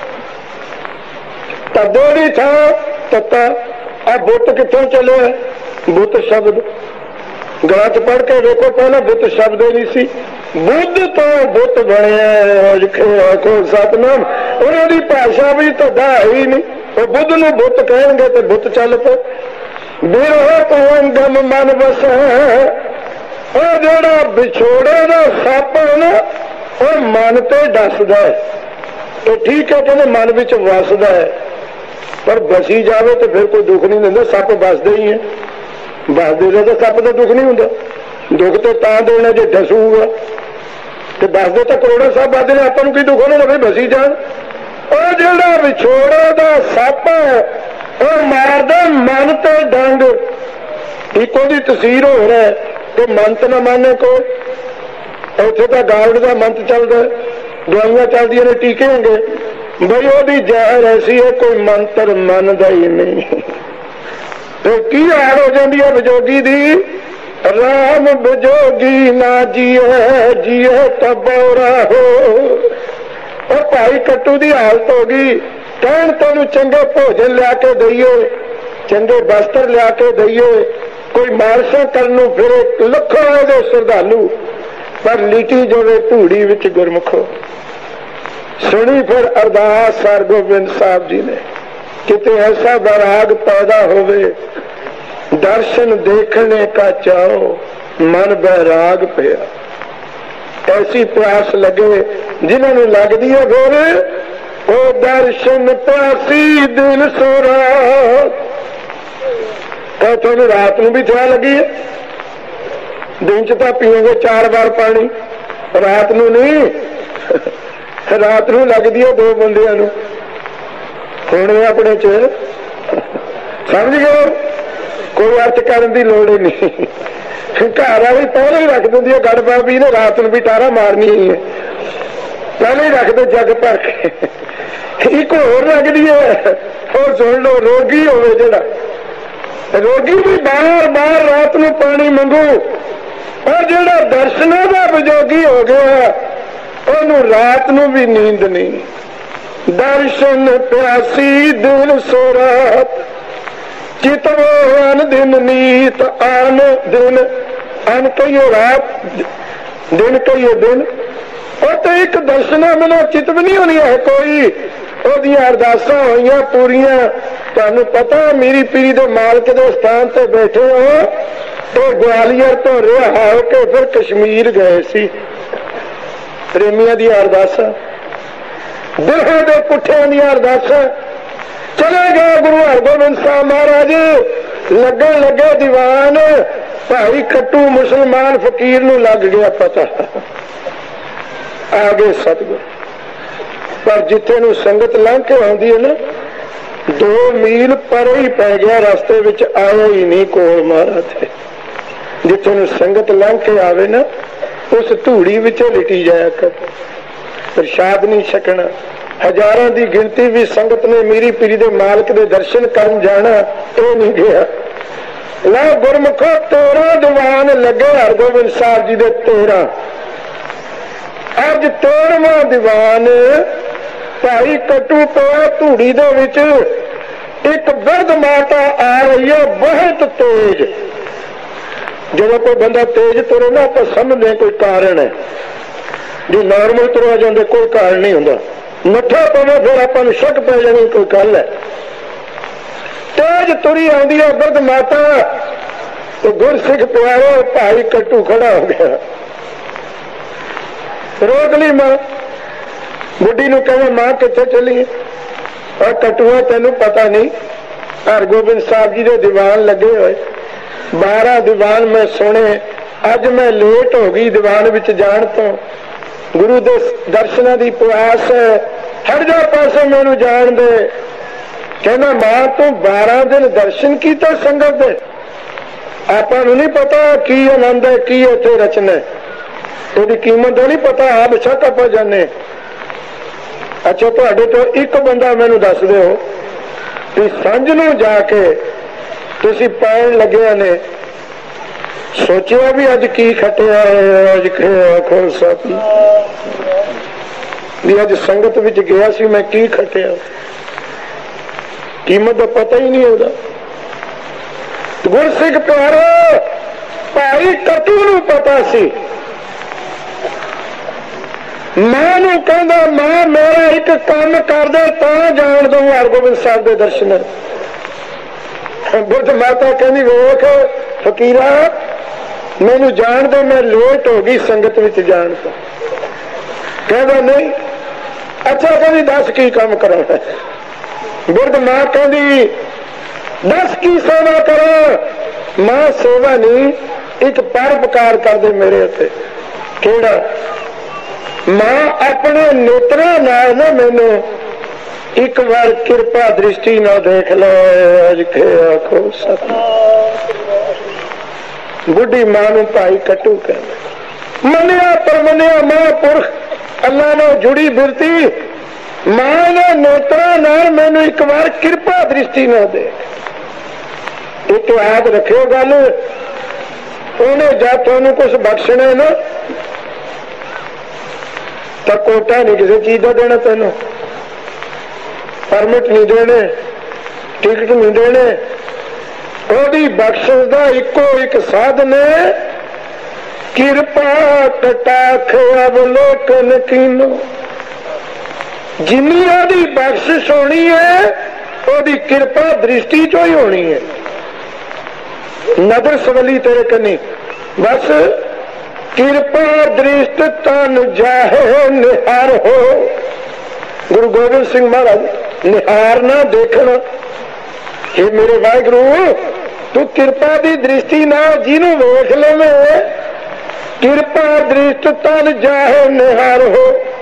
S1: तदोड़ी था तत्ता। अब बुत कितों चले, बुत शब्द ग्रंथ पढ़ के देखो, पहला बुत शब्द ही नहीं सी, बुद्ध तो बुत बने सतनाम, उन्होंने भाषा भी तदा है ही नहीं, वो बुद्ध नूं बुत कहेंगे तो बुत चल पे। बिरहो भयंगम मन बस और जोड़ा विछोड़े का सप है ना वो मन ते डसदा है। तो ठीक है कहते मन विच वसदा है, पर बसी जावे तो फिर कोई दुख नहीं दिंदा, सप बसदा ही है। बसदे तो सप का दुख नहीं होंगे, दुख तो देना जो डसूगा, तो बसदे तो करोड़ों सप बसते हैं, आपको की दुख होना भाई बसी जान। और जोड़ा विछोड़े का सप और मारदा मन ते डंग, इको दी तसीर हो रहा है कि मंत ना माने को। इत्थे तो गार्ड का मंत चलता है, दवाइयां चलदियां ने, टीके होंगे बई ओदी जहर ऐसी है कोई मंत्र मनदा ही नहीं। तो की हाल हो जाती है विजोगी दी, राम विजोगी ना जिए जिए तबौरा हो। और भाई कट्टू की हालत हो गई, कहन तेन चंगे भोजन लिया के दईए, चंगे वस्त्र लिया के दईए, कोई मारसा करनू फिरे लखों दे श्रद्धालु, पर लिटी जावे धूड़ी विच गुरमुखो। सुनी फिर अरदास हरगोबिंद साहब जी ने, किते ऐसा वैराग पैदा होवे, दर्शन देखने का चाहो मन बैराग पिया। ऐसी प्यास लगे जिन्होंने लगती है फिर ओ दर्शन प्यासी दिन सो रात। थोड़ी रात में भी थोड़ा लगी है, दिन च तो पीओगे 4 बार पानी, रात नू नहीं, रात नू लगती है 2 बंदियां नू। हुण अपने च समझ गए, कोई अर्थ करने की लोड़ ही नहीं। घर वाली पहले ही रख दी गड़बा भी ने, रात में भी टारा मारनी ही है, पहले ही रख दो जग भर के। एक होर लगती है, और सुन लो रोगी होवे जेड़ा, रोगी भी बार बार रात में पानी मंगू, और जेड़ा दर्शनों का विजोगी हो गया ओनू रात में भी नींद नहीं। दर्शन प्यासी दिन सो रात, चितवो अन दिन नीत आन दिन, अन कहियो रात दिन कहियो दिन। और तो एक दर्शना बिना चित भी नहीं होनी है कोई, ओदियां अरदासां होईयां पूरियां। तुहानू पता मीरी पीरी दे मालक दे स्थान ते बैठे हो, तो ग्वालियर तो रिहा होके फिर कश्मीर गए सी, प्रेमियां दी अरदासां, बिरहों दे पुठियां दी अरदासां। चले गए गुरु हरगोबिंद साहब महाराज, लगन लगे दीवान, भाई कट्टू मुसलमान फकीर नू लग गया पता, आ गए सतगुर। पर जिथे नू संगत लंघ के आती है ना, 2 मील पर ही पै गया, रास्ते विच आया ही नहीं कोल महाराज। जिथे नू संगत लंघ के आवे ना, उस धूड़ी विच लिटी जाया कर, प्रसाद नहीं छकना। हजारों की गिनती भी संगत ने मीरी पीरी दे मालक दे दर्शन करन जाना, तो नहीं गया। ला गुरमुखो 13 दीवान लगे हरगोबिंद साहब जी दे 13, अज 13वां दीवान भाई कट्टू पिया धूड़ी दे विच। एक बिरध माता आ रही है बहुत तेज। जब कोई बंदा तेज तुरे ना तो समझते कोई कारण है, जो नॉर्मल तुरया जाते कोई कारण नहीं होंदा, नठा पवे फिर आपको शक पै जानी कोई गल है। तेज तुरी आती है बिरध माता, तो गुरसिख प्यारो भाई कट्टू खड़ा हो गया, रोक ली मां, बुढ़ी नूं कहे मां कित्थे चली और कटुआ तेनू पता नहीं हरगोबिंद साहब जी के दीवान लगे हुए 12 दीवान मैं सुने अज मैं लेट हो गई दीवान विच जाण तो गुरु दे दर्शनां दी प्यास है हट जा पासे मैनू जान दे कहना मां तू 12 दिन दर्शन कीते संगत दे आपां नूं नहीं पता की आनंद है की इत्थे रचना ਉਹਦੀ कीमत ਦਾ नहीं पता आप बेशक आप जाने अच्छा तुहाडे तो एक बंदा मैनू दस दिओ कि सांझ नूं जाके तुसीं पैण लगिया ने सोचिया भी अज की खटिया अज खोलसा भी अज संगत विच गया सी मैं की खटिया कीमत का पता ही नहीं होता गुरसिख प्यारो भाई कटू नूं पता सी मां नूं कहंदा मां मेरा एक काम कर दे तां जाण दूं हरगोबिंद साहब दे दर्शन बुद्ध माता कहंदी वेख फकीरा मैनू जान दे मैं लेट हो गई संगत विच जाण तो कहंदा नहीं अच्छा कहंदी दस की काम करा बुद्ध मां कहंदी दस की सेवा करा मां सेवा नहीं एक परोपकार कर दे मेरे उत्ते केड़ा मां अपने नेत्रा नाल ना मैनू एक बार कृपा दृष्टि ना देख लो अज के आखो बुढ़ी मां नूं भाई कटू कहना मनिया पर मनिया महापुरख अल्लाह नाल जुड़ी बिरती मां ने नेत्रा नाल मैनू एक बार कृपा दृष्टि ना देख एक याद रखियो गल उन्हें जब तुहानू कुछ बख्शना ना तो कोटा नहीं किसी चीज का देना तेनों परमिट नहीं देने टिकट नहीं देने ओदी बख्शिश का इको एक साधन है कृपा कटाख अवलोकन कीनो जिन्नी ओदी बख्शिश होनी है ओदी कृपा दृष्टि चो ही होनी है नजर सवली तेरे कनी बस कृपा दृष्ट तन जाहे निहार हो गुरु गोबिंद सिंह महाराज निहार ना देखना हे मेरे वाहिगुरु तू कृपा की दृष्टि ना जिन्हों वेख लवे कृपा दृष्ट तन जाहे निहार हो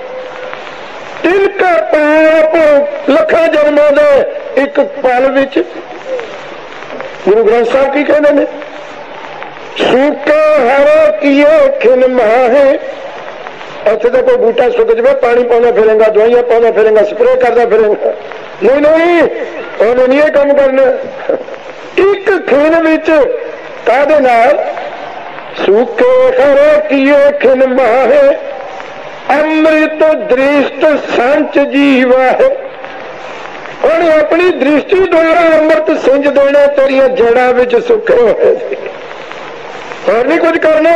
S1: तिनका पाप लखा जन्मों दे एक पल विच गुरु ग्रंथ साहब की कहने ने सूखे हरे किए खिन माहे उत्थे तो कोई बूटा सुक जाए पानी पाना फिरेगा दवाइयां पाना फिरेगा स्प्रे करता फिरेगा नहीं नहीं उन्हें नहीं काम करना एक खिन विच कादे नाल सूखे हरे किए खिन माहे अमृत दृष्ट संच जीवा है उन्हें अपनी दृष्टि द्वारा अमृत सिंज देना तेरिया जड़ा विच सुखे हुए और नहीं कुछ करना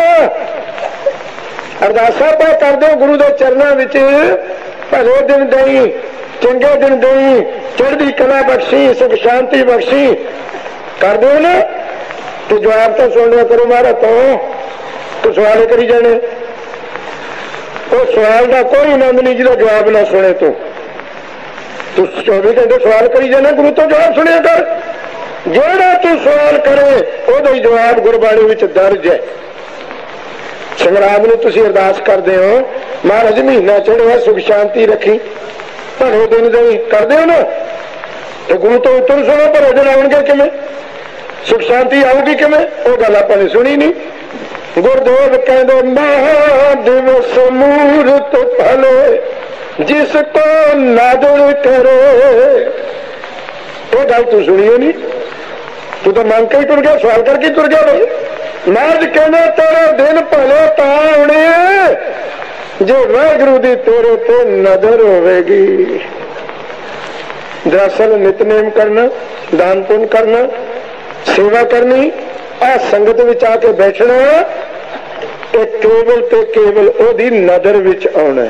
S1: अरदासा पा कर दो गुरु के चरणों विच भले दिन दई चंगे दिन दई चढ़दी कला बख्शी सुख शांति बख्शी कर दो ना तो जवाब तो सुन लिया करो मारा तो सवाल करी जाने वो सवाल का कोई आनंद नहीं जिसका जवाब ना सुने तू 24 घंटे सवाल करी जाना गुरु तो जवाब सुनिया कर जेड़ा तू सवाल करे ओदा ही जवाब गुरबाणी विच दर्ज है संग्राम नूं तुसीं अरदास करदे हो महाराज महीना चढ़िया सुख शांति रखी भले दिन दई करदे हो ना तो गुरु तो उत्तर सुनो भले दिन आउणगे किवें सुख शांति आऊगी किवें वो गल आपां ने सुनी नहीं गुरदेव कहंदे महादिवस मूरत भले जिसको नादर करे वो गल तू सुनिए नहीं तू तो मांग के ही तुर गया सवाल करके तुर गया भाई महाराज कहना तेरे दिन भले आने जो वाहिगुरू दी तेरे ते नजर होगी दरअसल नितनेम करना दान पुण्य करना सेवा करनी आ संगत विच आके बैठना केवल ते केवल ओदी नजर विच आना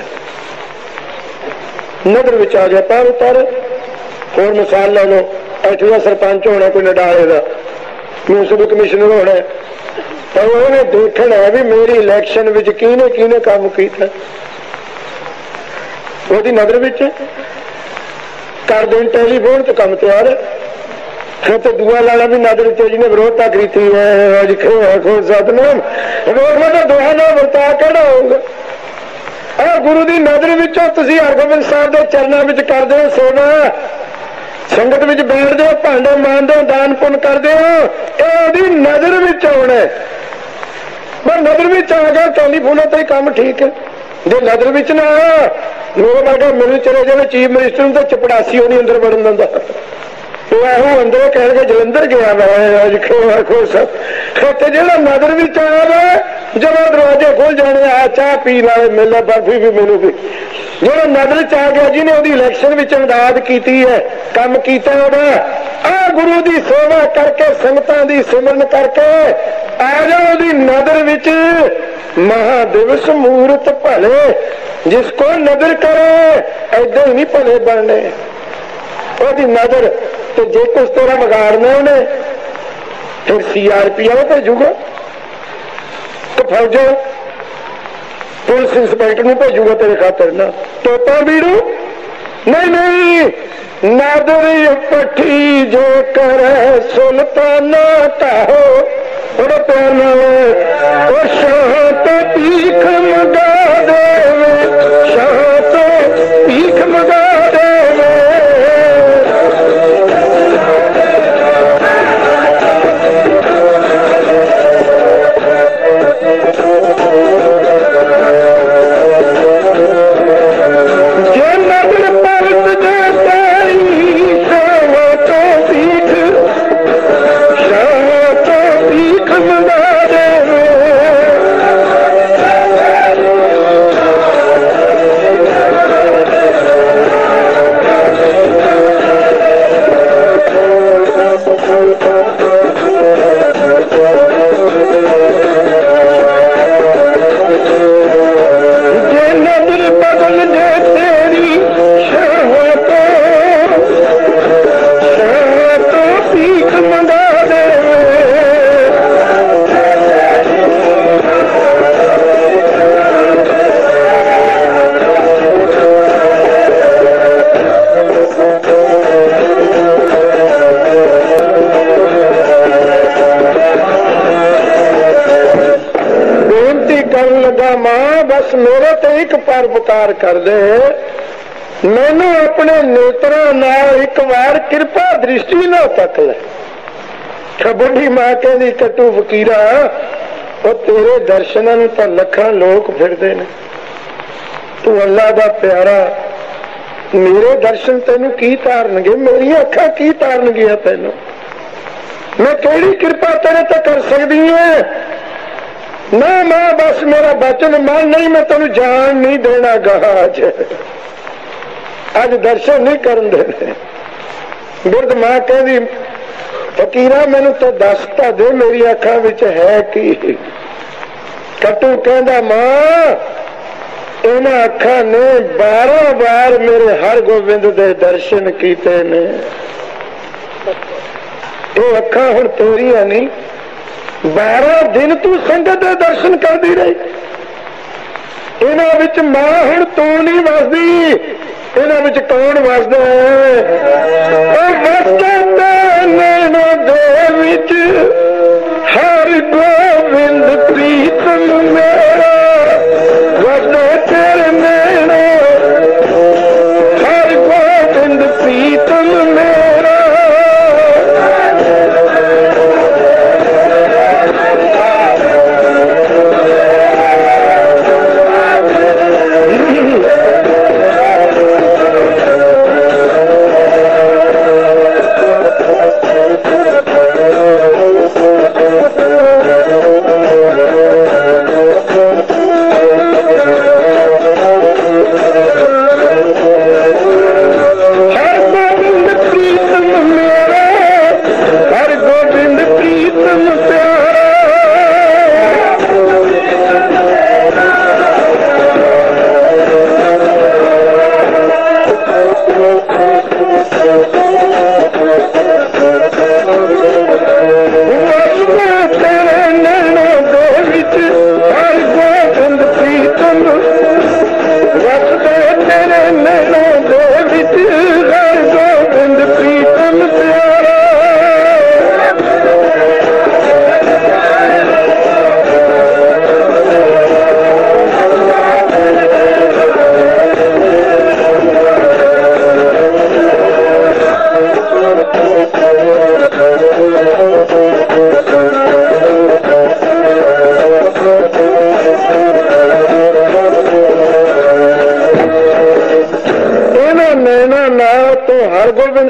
S1: नजर विच आ गया पैर उतार होर मिसाल लै लो ऐठा सरपंच होना कोई नडाले का म्यूनसिपल कमिश्नर होना तो उन्हें देखना है भी मेरी इलैक्शन किने किने काम किया ਉਹਦੀ ਨਜ਼ਰ ਵਿੱਚ ਕਰ ਦੇਣ ਟੈਲੀਫੋਨ ਤੇ ਕੰਮ ਤਿਆਰ ਹੈ। फिर तो दुआ लाला भी नजर तेजी ने विरोधता की थी सतनाम तो दुआ ना वरता कहना होगा। गुरु की नजर विचों तुसीं हरगोबिंद साहब के चरणों में करदे हो सेवा, संगत में बैठते हो, भांडे मानते हो, दान पुण्य करते हो, ये नजर में आना। पर नजर में आ गया टेलीफोन तो ही काम ठीक है। जो नजर में ना मेरे वर्गा मिल चले जाए चीफ मिनिस्टर तो चपड़ासी नहीं अंदर वड़न दिंदा। अंदर कह के जलंधर गया जो नजर भी चाह जब दरवाजे खुल जाने आ चाह पी लाए मेला बर्फी भी मिलूगी। जो नजर चाह गया जिन्हें वो इलेक्शन में इमदाद की है, काम किया आ गुरु की सेवा करके संगतां दी सिमरन करके आ जाओ दी नजर विच महादिवस मूर्त भले जिसको नजर करे ऐसे ही नहीं भले बनने। ਉਹਦੀ नजर तो जे कुछ तेरा बिगाड़ना उन्हें फिर CRP भेजूगा तो फौजा पुलिस इंस्पेक्टर में भेजूगा तेरे खातर ना तोता बीड़ू नहीं नहीं नजर पट्टी जो करे सुल्ताना कहो बड़े प्यार नाल शाह तो भीख मंगा देवे, शाह तो भीख मंगा देवे। बस मेरे तो एक परोपकार कर दे, मैनू अपने नेत्रों नाल एक बार कृपा दृष्टि ना तक ले। बुढ़ी मां कहती कटू फकीरा वो तेरे दर्शनों तो लखां लोग फिरदे ने, तू अल्लाह दा प्यारा, मेरे दर्शन तेनू की तारनगे, मेरी अखा की तारनगियां तेनू, मैं केड़ी कृपा तेरे ते कर सकदी है ना मां। बस मेरा वचन मान, नहीं मैं तेन जान नहीं देना गा, अज दर्शन नहीं करन देने। बुढ़ मां कहती फकीरा मैनू तो दसता दे मेरी अखा विच है की। कटू कहंदा मां इन्हां अखा ने 12 बार मेरे हर गोबिंद दे दर्शन कीते ने, ये अखा हुण तेरियां नहीं, 12 दिन तू संगत दे दर्शन करती रही। इन्हां विच मां हुण तू नहीं वसदी, इन्हां विच कौन वसदा है? वसदा नैनो दे विच हर गोबिंद प्रीतम मेरा, वसदा तेरे नैनो हर गोबिंद प्रीतम मेरा।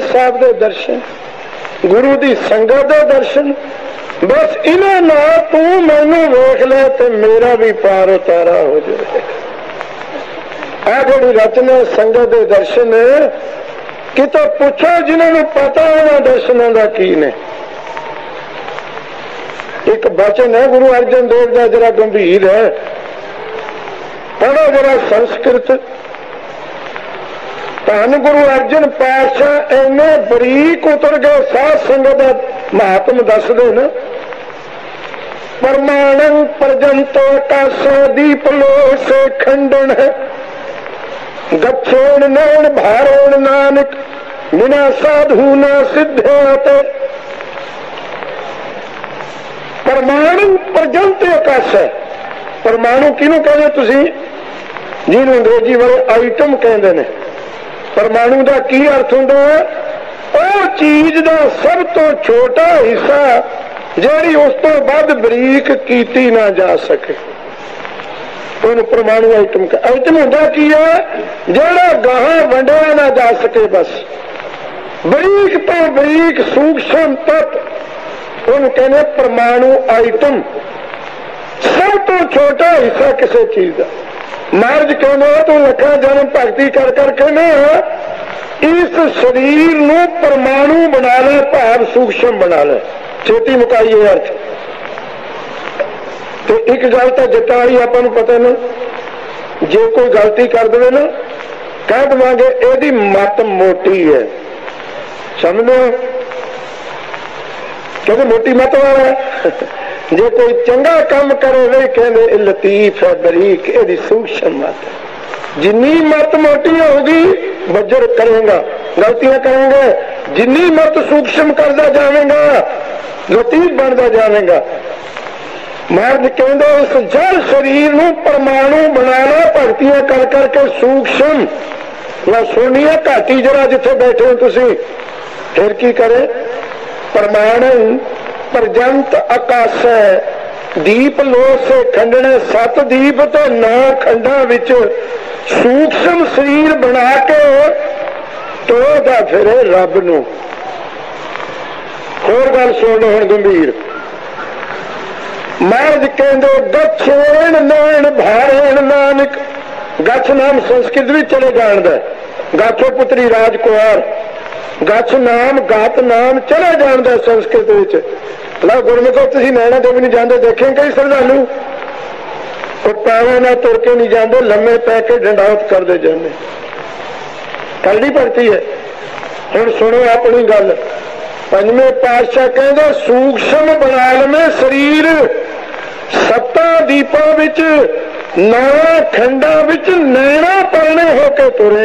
S1: साहब के दर्शन, गुरु की संगत के दर्शन, बस इन्हां नाल तू मैनू वेख ले ते मेरा भी पार उतारा हो जाए। आ जिहड़ी रचना संगत के दर्शन कितों पुछो जिन्होंने पता उन्हां दर्शनां दा की ने। एक वचन है गुरु अर्जन देव का जरा गंभीर है, पढ़ो जरा संस्कृत। धन गुरु अर्जन पातशाह इन्ने बरीक उतर गए, साध संगत का महात्म दसदे न। परमाणं पर्यंतो कासा दीप लो से खंडन है, गच्छेन नैन भारोण नानक बिना साधु न सिद्धते। परमाणु पर्यंत आकाश है। परमाणु किनू कहते तुसी, जिन्होंने अंग्रेजी वाले आइटम कहते हैं। परमाणु का की अर्थ होंदा है? वो चीज का सब तो छोटा हिस्सा जिहड़ी उस तो वध बरीक कीती ना जा सके, उन्हें परमाणु आइटम का। आइटम होंदा की है? जिहड़ा गाहां वंडिया ना जा सके, बस बरीक तो बरीक सूक्ष्म तत्व उन्हें कहने परमाणु आइटम। सब तो छोटा हिस्सा किसी चीज का। महाराज कहने तो लखा जन्म भगती कर करके ना इस शरीर नू परमाणु बना ले, भाव सूक्ष्म बना ले। छेती मुकाइए अर्थ। तो एक गल तो जिता ही अपन पता ना, जे कोई गलती कर दे ना कह देवांगे एदी मत मोटी है, समझ लो कहते मोटी मत वाला है। जे कोई चंगा काम करे वे कहते लतीफ है, बरीक, एदी सूक्ष्म मत। जिन्नी मत मोटी होगी बजर करेगा, गलतियां करेंगे। जिन्नी मत सूक्ष्म करता जाएगा लतीफ बनता जाएगा। महाराज कहते उस जड़ शरीर नू परमाणु बनाना भगतियां कर करके सूक्ष्म। या सुनिए घाटी जरा जिथे बैठे हो तुसी, फिर की करे? परमाणु पर्यंत आकाश है, दीप लो से खंडने। 7 दीप तो 9 खंडा विच सूक्ष्म शरीर बना के तोड़दा फिरे रब नू। होर गल सुन लो हुण गंभीर। महाराज कहंदे गच्छेन नैन भारेण नानक। गच्छ नाम संस्कृत भी चले जानदा, गाथो पुत्री राजकुमार। गच्छ नाम गात नाम चला जानदा संस्कृत विच। ला गुरमुखो तुसीं नैना ते भी नहीं जांदे, देखे कई श्रद्धालु पैरों ना तुर के नहीं जाते, लम्मे पै के डंडावत करते जाते। कलड़ी भगती है। हुण सुनो अपनी गल। पंजवें पातशाह कहंदे सूक्ष्म बना लवे शरीर, 7 दीपां विच 9 खंडां विच नैना परने होके तुरे।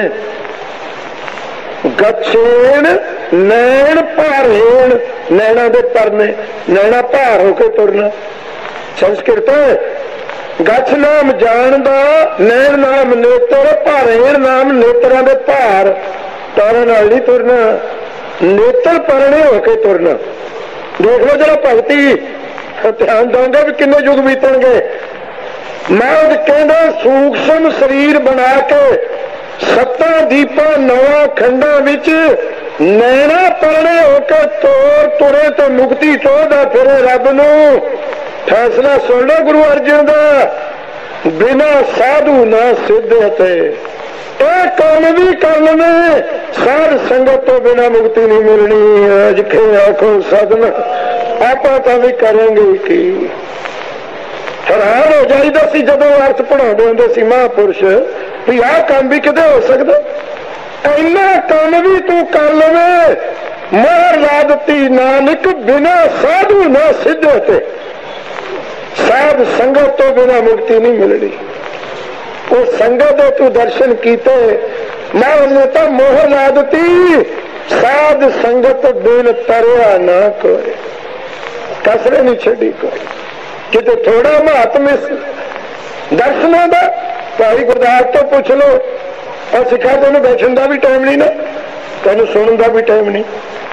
S1: गच्छेन नैन भारेण, नैना दे परने, नैना भार होके तुरना। संस्कृत गच्छ नाम जानदा, नैन नाम नेत्र, भारेण नाम नेत्रां दे भार। तारा नाल नहीं तुरना, नेत्र परने होके तुरना। देख लो जरा भगती, ध्यान दोगे भी किन्ने युग बीतणगे। मैं कहंदा सूक्ष्म शरीर बना के 7 दीपां 9 खंडां विच नैना परने होकर तोर तुरे तो मुक्ति चोदा फिरे रब नू। फैसला सुन लो गुरु अर्जन दा, बिना साधु ना सिद्धते। एक काम भी कर लवे, साध संगत तो बिना मुक्ति नहीं मिलनी। आज के आखो साधना आप भी करेंगे की। हैरान हो जाइदा सी जदों अर्थ पढ़ाते होंदे सी महापुरुष भी आह काम भी किते हो सकदा। इन्ना काम भी तू कर लवे, मोहर ला दित्ती नानक बिना साधु ना सिद्धते। साध संगत तो बिना मुक्ति नहीं मिलनी। उस संगत दे तू दर्शन कीते, मैं उन्हें तो मोहर ला दित्ती, साध संगत बिन तरया ना कोई, कसरे नहीं छड़ी कोई। किते थोड़ा महात्म इस दर्शनों का भाई गुरदास तो पूछ लो। और सिखा तेन बैठन का भी टाइम नहीं ना, तेन सुनने का भी टाइम नहीं।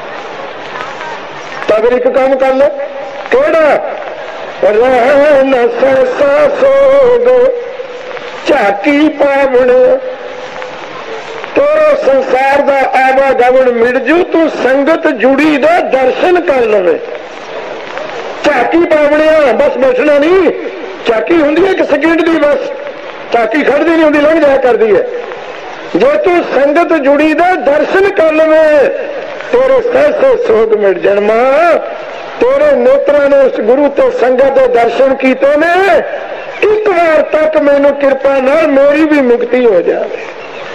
S1: तो एक काम कर लो, केड़ा रहन सहसा सोग झाकी पावण, तो तेरे संसार का आवागमन मिट जू, तू संगत जुड़ी दे दर्शन कर लवे। झाकी पावणिया बस बैठना नहीं, झाकी होंदी है कि सेकंड दी, बस झाकी खड़दी नहीं होंदी, लंघ जाया करदी है। जो तू संगत जुड़ी दे दर्शन कर लवे, तेरे सहसे सोग मिट जन्मा। तेरे नेत्रा ने उस गुरु ते संगत दे दर्शन कीते ने, एक बार तक मैनू कृपा नाल मेरी भी मुक्ति हो जाए।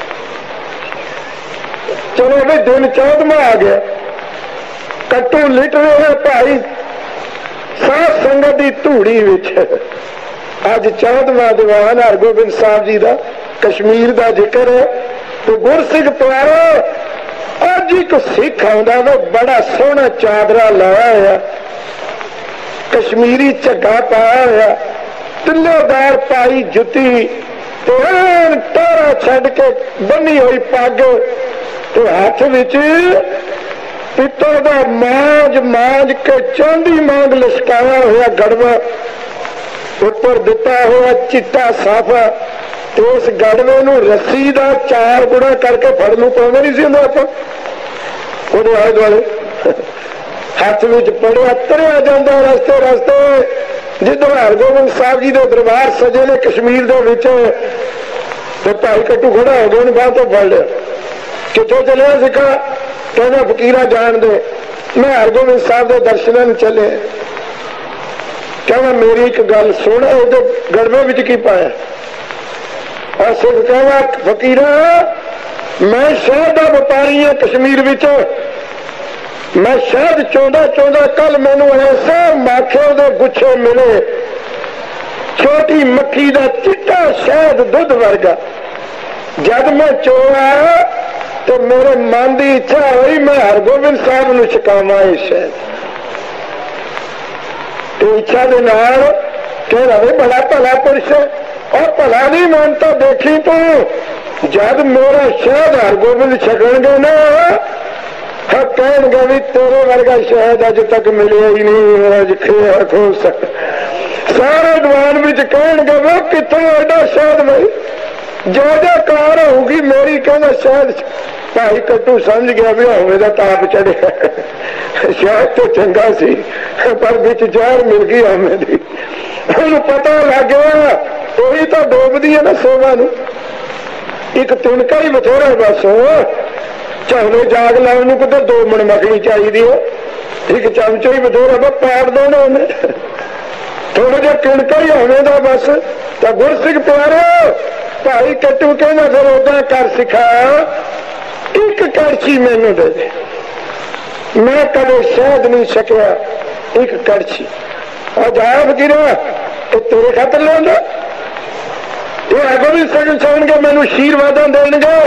S1: चलो भी दिन 14वां आ गया, कट्टू लिट रहे भाई साध संगत की धूड़ी विच। अज 14वां दीवान हरगोबिंद साहब जी का कश्मीर का जिक्र है। तो गुरसिख प्यारो, अज एक सिख आंदा वा बड़ा सोहना चादरा लाया होया, कश्मीरी झग्गा पाया होया, तिल्लेदार पाई जुती, तारा छड़ के बनी हुई पग, तो हाथ विच पित्तल का मांझ मांझ के चांदी मांग लशकाया हुआ गड़वा, ऊपर दिता हुआ चिट्टा साफा। तो उस गड़वे नूं रस्सी का 4 गुणा करके फड़नू पाउंदा नहीं सी हुंदा आपां, उहदे आले दुआले हथ विच पड़िया तरिया जांदा रस्ते रस्ते। जिद्दों हरगोबिंद साहब जी के दरबार सजे ने कश्मीर दे विच, ते भाई कट्टू खड़ा हो गया, उन्हें बाहर तो फड़ लिया। कितों चलिया सिखा? कहना फकीरा जान दे, मैं हरगोबिंद साहब के दर्शनों चले। कहना मेरी एक गल सुन, उहदे गड़बे विच की पाया? और सिख कहना फकीरा, मैं शहद का व्यापारी हाँ कश्मीर विच, मैं शहद चौंदा चौंदा कल मैनू ऐसा माखे दे गुच्छे मिले, छोटी मक्खी का चिट्टा शहद दुध वर्गा। जब मैं चोया तो मेरे मन की इच्छा हुई मैं हरगोबिंद साहब नूं छकावां शहद। तो इच्छा के नाल कह रहे बड़ा भला पुरुष है, और भला नहीं मानता देखी तू, जब मेरा शहद हरगोबिंद छकणगे ना, कहणगे भी तेरे वर्गा शहद अज तक मिले ही नहीं, अज खेया खोस। सारे दीवान विच कहणगे वो कितों एडा शहद भाई, जयकार होगी मेरी। कहना शहद भाई कट्टू समझ गया भी होवे दा ताप चढ़िया, शहद तो चंगा सी पर बिच जहर मिल गई हमें दी। उन्हें पता लग गया वही तो डोबदी है ना सेवा नूं, एक तिनका ही बथेरा बस। चाहे जाग लाने को 2 मन मखनी चाहिए, एक चमचा ही बथेरा बस पाड़ देना उन्हें, थोड़ा जिहा तिनका ही होने दा बस। तो गुरसिख प्यारो, भाई कट्टू कहना फिर उदा कर सिखा, एक कड़छी मैनू दे दे, मैं कदे शहद नहीं छकिया, एक कड़छी। और जाया फकीरा तो तेरे खातर लिया, ये अगों भी सगन सुन मैनू आशीर्वाद देंगे।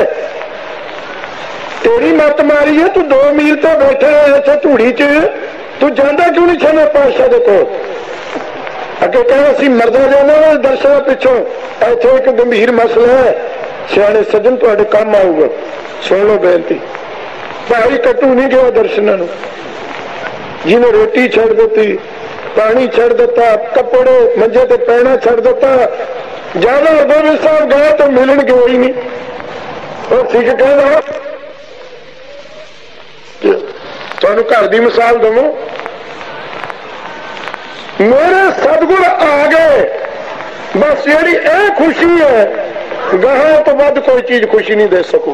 S1: तेरी मत मारी है, तू 2 मील तो बैठे इतने धूड़ी च, तू जाना क्यों नहीं छे पातशाह दे कोल? अगे कह असी मरदा जाना दर्शन पिछों, इतने एक गंभीर मसला है, सियाने सज्जन तुहाडे काम आऊगा, सुन लो बेनती। भाई कट्टू नहीं गया दर्शनों, जिन्हें रोटी छड़ दी, पानी छड़ दिता, कपड़े मंजे ते पैना छड़ दिता, ज्यादा हरगोबिंद साहब गए तो मिलन गए ही नहीं। और सिख कहना तुहानू घर की मिसाल दवो, मेरे सदगुर आ गए, बस जी ए खुशी है, गहां तो वध कोई चीज खुशी नहीं दे सकू।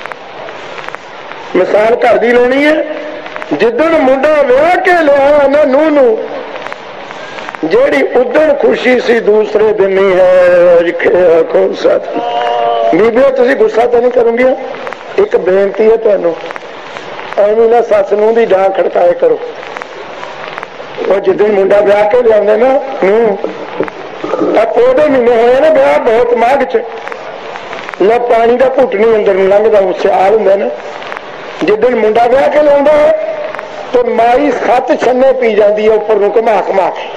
S1: मिसाल घर की लेनी है, जिदन मुंडा विआह के लिया ना नूह नू, जेड़ी उदन खुशी सी दूसरे दिन नहीं है। बीबियों तुसीं गुस्सा तो नहीं करूंगी, एक बेनती है तुहानू, एवं ना सस नूह दी डां खड़काए करो। और जिदन मुंडा ब्याह के लिया ना नूह, पौधे महीने होए ना ब्याह, बहुत माघ च ना पानी का घुट नहीं अंदर लंघदा, सियाल हुंदा ना। जिदन मुंडा ब्याह के लिया तो माई 7 छन्ने पी जाती है उपर नूं घुमा घुमा के,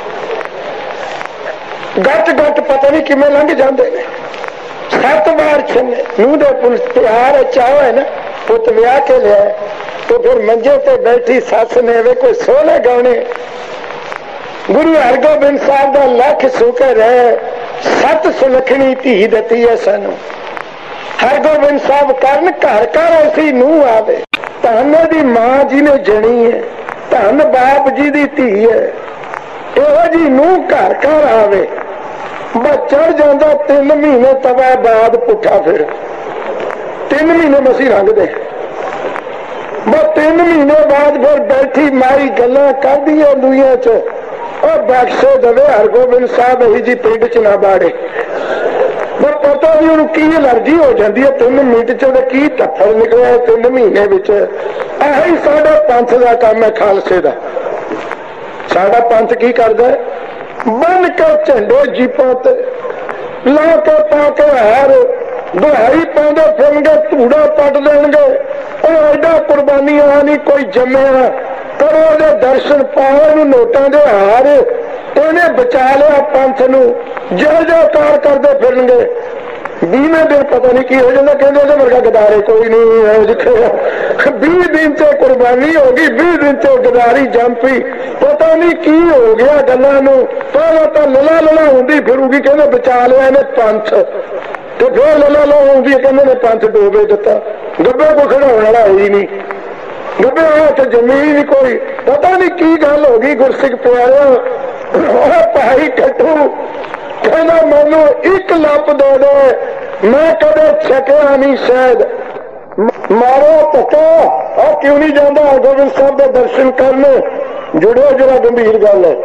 S1: गट गट पता नहीं किमें लंघ जाते हैं। 7 बार छन्ने नूह दे पुल प्यार चाह है ना, पुत ब्याह के लिया तो फिर मंजे ते बैठी सस ने वे कोई सोहने गाने, गुरु हरगोबिंद साहब का लख शुकर है, 7 सुलखनी धी दती है सानू। हरगोबिंद साहब करन घर घर ऐसी नूह आवे। धन दी मां जी ने जनी है, धन बाप जी दी धी है, इहो जी नूह घर घर आवे। बस चढ़ जाता 3 महीने तवा बाद पुठा, फिर 3 महीने मसी लंघदे। बस 3 महीने बाद फिर बैठी माई गल्लां करदी है दुनिया च, और बख्शे दवे हरगोबिंद साहब यही जी पिंड च ना बाड़े। पर पता भी उन्होंने की एलर्जी हो जाती है 3 मिनट च, की टप्पड़ निकलिया 3 महीने विच। यही साडा पंथ का काम है, खालसे का। साडा पंथ की करदा है, बन के झंडे जीपां ते ला के पा के हार दुहाई पाउंदे फिरनगे, धूड़ा पट देणगे। एडा कुर्बानियां नहीं कोई जम्मिया, करो दे दर्शन पाओ नोटां दे हार। इन्हें बचा लिया पंथ नूं, जय जयकार करते फिरनगे। 20वें दिन पता नहीं की हो जाता, कहते वर्गा गदारे कोई नहीं है जिखे। 20 दिन से कुर्बानी हो गई, 20 दिन से गदारी जंपी, पता नहीं की हो गया गल्लां नूं। पहला तो लला लला होंदी फिरूगी, कहते बचा लिया इन्हें पंथ, तो फिर लला लला होंदी कहते ने पंथ डोबे दिता। डब्बे को खड़ाउण वाला ही नहीं, डब्बे हाथ जमीन नहीं कोई, पता नहीं की गल हो गई। गुरसिख प्यारे भाई कट्टू कहना मैनू 1 लप दे दे, मैं कदे छकिया नहीं शायद। मारो धक्का आ क्यों नहीं जाता हरगोबिंद साहब के दर्शन करने। जुड़ो जरा गंभीर गल है,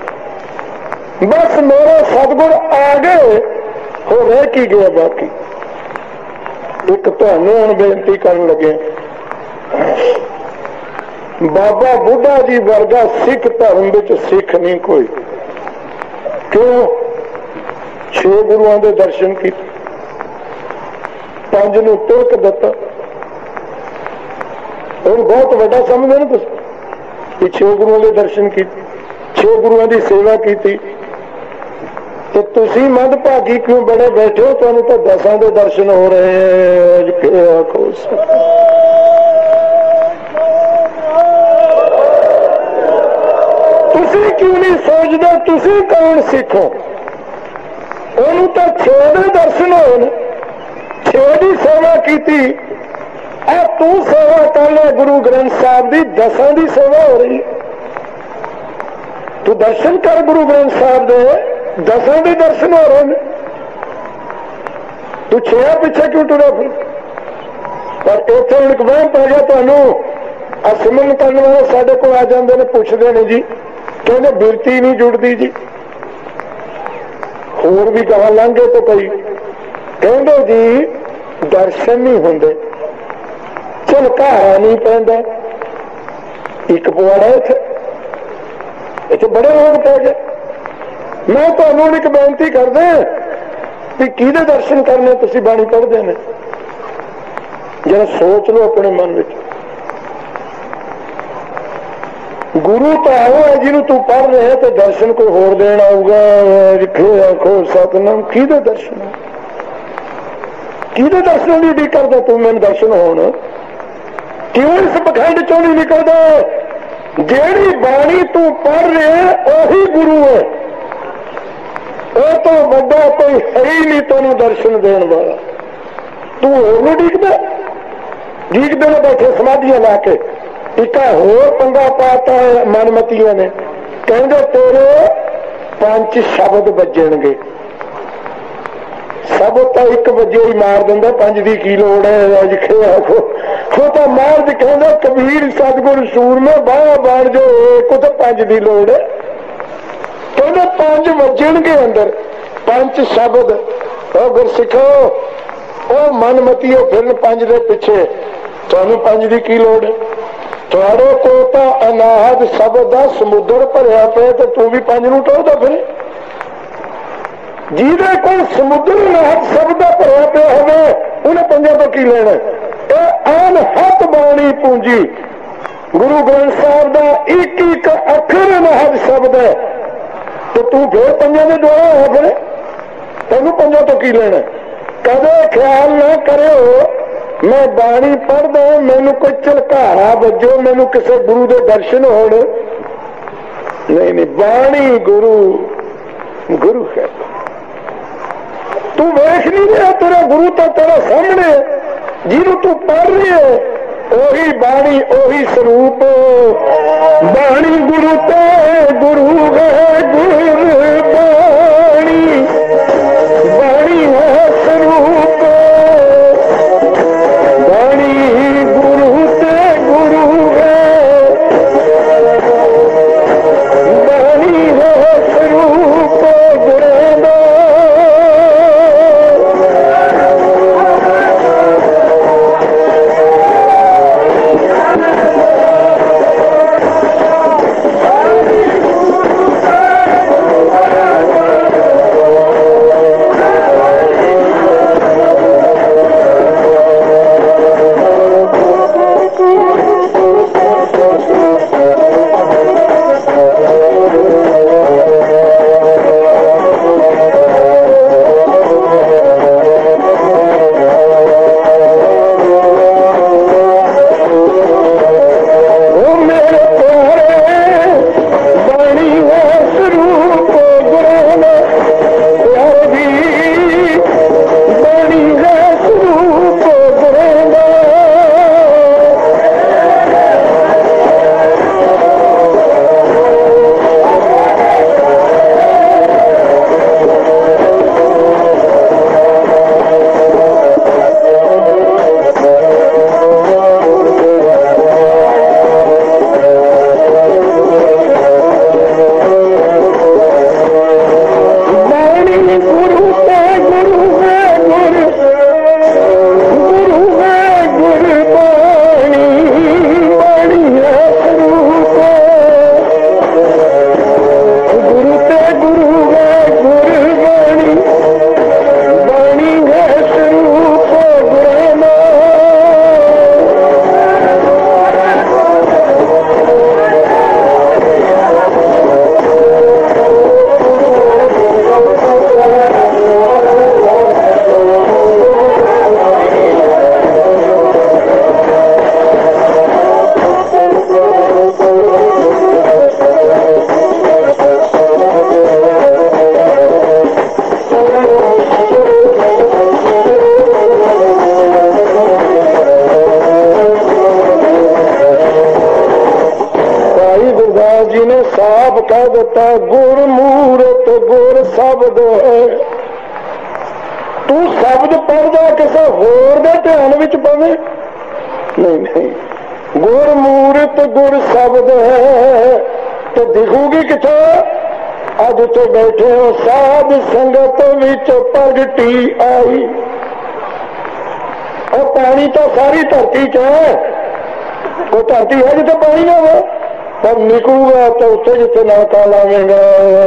S1: बस मेरे सतगुर आ गए, हो रह की गया। बाकी एक तुहानू हुण बेनती करन लगे, बाबा बुढ़ा जी वर्गा सिख धर्म विच सिख नहीं कोई। क्यों? 6 गुरुआं दे दर्शन कीते, 5 नूं तिलक दिता। और बहुत वड्डा समझदे ना तुसीं, 6 गुरुआं दे दर्शन कीते, 6 गुरुआं दी सेवा कीती। तो तुसीं मंदभागी क्यों बड़े बैठे हो? तुहानूं तो 10 दे दर्शन हो रहे हैं। क्यों नहीं सोचते तुसी कौन सिखो? उन्होंने तो 6 दे दर्शन हो, 6 की सेवा की। तू सेवा कर ले गुरु ग्रंथ साहब की, 10 की सेवा हो रही। तू दर्शन कर गुरु ग्रंथ साहब दे, 10 के दर्शन हो रहे हैं। तू 6 पिछे क्यों टुरा फिर? पर इतने एक वहम पै गया तुहानू। सिमरन करने वाले साडे कोल आ जाते हैं, पुछते हैं जी, कहते बिरती नहीं जुड़ती जी। होर भी कहा लंघे तो कई कहते जी दर्शन नहीं होंगे, चल घारा नहीं पैंदा। एक पवाड़ा इत्थे बड़े लोग पै गए। मैं तुहानू एक बेनती करदा कि किहदे दर्शन करने? तुसीं बाणी पढ़दे ने, जरा सोच लो अपने मन में। गुरु तो आओ है जिन्हों तू पढ़ रहे तो दर्शन कोई होर देना आऊगा। आखो सतनाम, किहदे दर्शन? किहदे दर्शन की उਡੀਕ करदा तू? मैनूं दर्शन होण क्यों इस पखंड चों नहीं निकलदा? जेड़ी बाणी तू पढ़ रहे ओही गुरु है, वो तो वड्डा कोई है ही नहीं तेनों दर्शन देने वाला। तू होर नूं उਡੀਕदा? उਡੀਕदे ने बैठे समाधियां ला के। एक होर पंगा पाता है मनमतियों ने, कहते तेरे 5 शब्द बजणगे। सब तो 1 बजे ही मार दिंदा, 5 की की लोड़ है? अज आखो तो मार द कहंदा कबीर सतगुर सूरमे बाह बन जो, एक तो 5 की लोड़ है। कहते 5 बजणगे अंदर, 5 शब्द। गुरसिखो ओ मनमतियों फिर 5 दे पिछे, तुहानू 5 की लोड़ है? तुहाडे को तो अनाहद शब्द का समुद्र भरिया पे, तो तू भी 5 नूं टोरदा फिरे। जिहदे कोल समुद्र अनाहद शब्द का भरिया पे होवे उन्हें 5 तो की लेना? अनहद बाणी पूंजी गुरु ग्रंथ साहब का 1-1 अखर अनाहद शब्द है, तो तू फिर 5 के द्वारा हो फिर तेनू 5 तो की लेना? कदे ख्याल ना करो मैं बाणी पढ़दा मैनू कोई झलकारा बजो, मैनू किसी गुरु के दर्शन हो। नहीं नहीं, बाणी गुरु गुरु है। तू वेख नहीं रहा, तेरा गुरु तो तेरे सामने, जिन्हों तू पढ़ रही है ओही बाणी ओही स्वरूप। बाणी गुरु ते गुरु है गुरबाणी, बाणी है स्वरूप। बाणी गुरु ते गुरु है, बाणी है स्वरूप गुरेदा। गुरमूरत गुर शब्द है। तू शब्द पढ़दा किसी होर दे ध्यान विच पवे नहीं, नहीं। गुरमूरत गुर शब्द है तो दिखूगी किथों? अज तो बैठे हो साध संगत विच प्रगटी आई। और पानी तो सारी धरती च है, वो धरती है जिथे पानी ना हो, पर निकलूगा तो उत्थे जिथे नाका लावेगा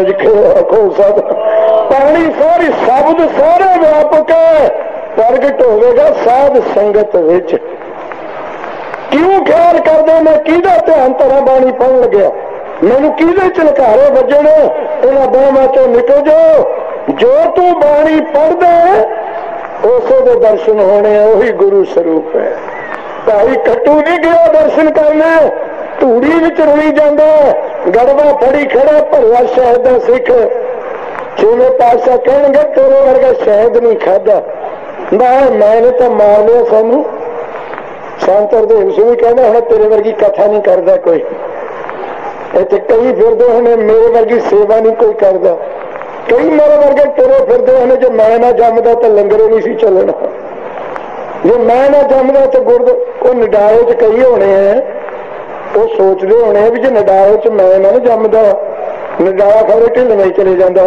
S1: पानी सारी शब्द सारे व्यापक है, प्रगट होगा साध संगत विच। क्यों ख्याल करदे मैं किहदा ध्यान तरह बाणी पढ़न लग्या, मैनू किहदे झलकारे वजन, इन्हां बाहां चों निकल जाओ। जो तू बाणी पढ़दा उसे दे दर्शन होने, वही गुरु स्वरूप है। भाई कट्टू नहीं गया दर्शन करने, धूड़ी विच रुली जांदा, गड़वा फड़ी खड़ा भरवा शहद दा सिख। छेवें पातशाह कहणगे तेरे वर्गा शहद नहीं खाधा। मैंने तो मार लिया सानू। संत हरदेव सिंह भी कहना है तेरे वर्गी कथा नहीं करता कोई। इत्थे कई फिरदे होने मेरे वर्गी सेवा नहीं कोई करता। कई मेरे वर्गे तुरे फिरदे होने जो मैं ना जमदा तो लंगर नहीं सी चलना। जो मैं ना जमदा तो गुरद वो निडारे च कई होने हैं, वो सोचते होने भी जो निडारे च मैं ना जमदा, निडारा खबरे ढिल नहीं चले जाता।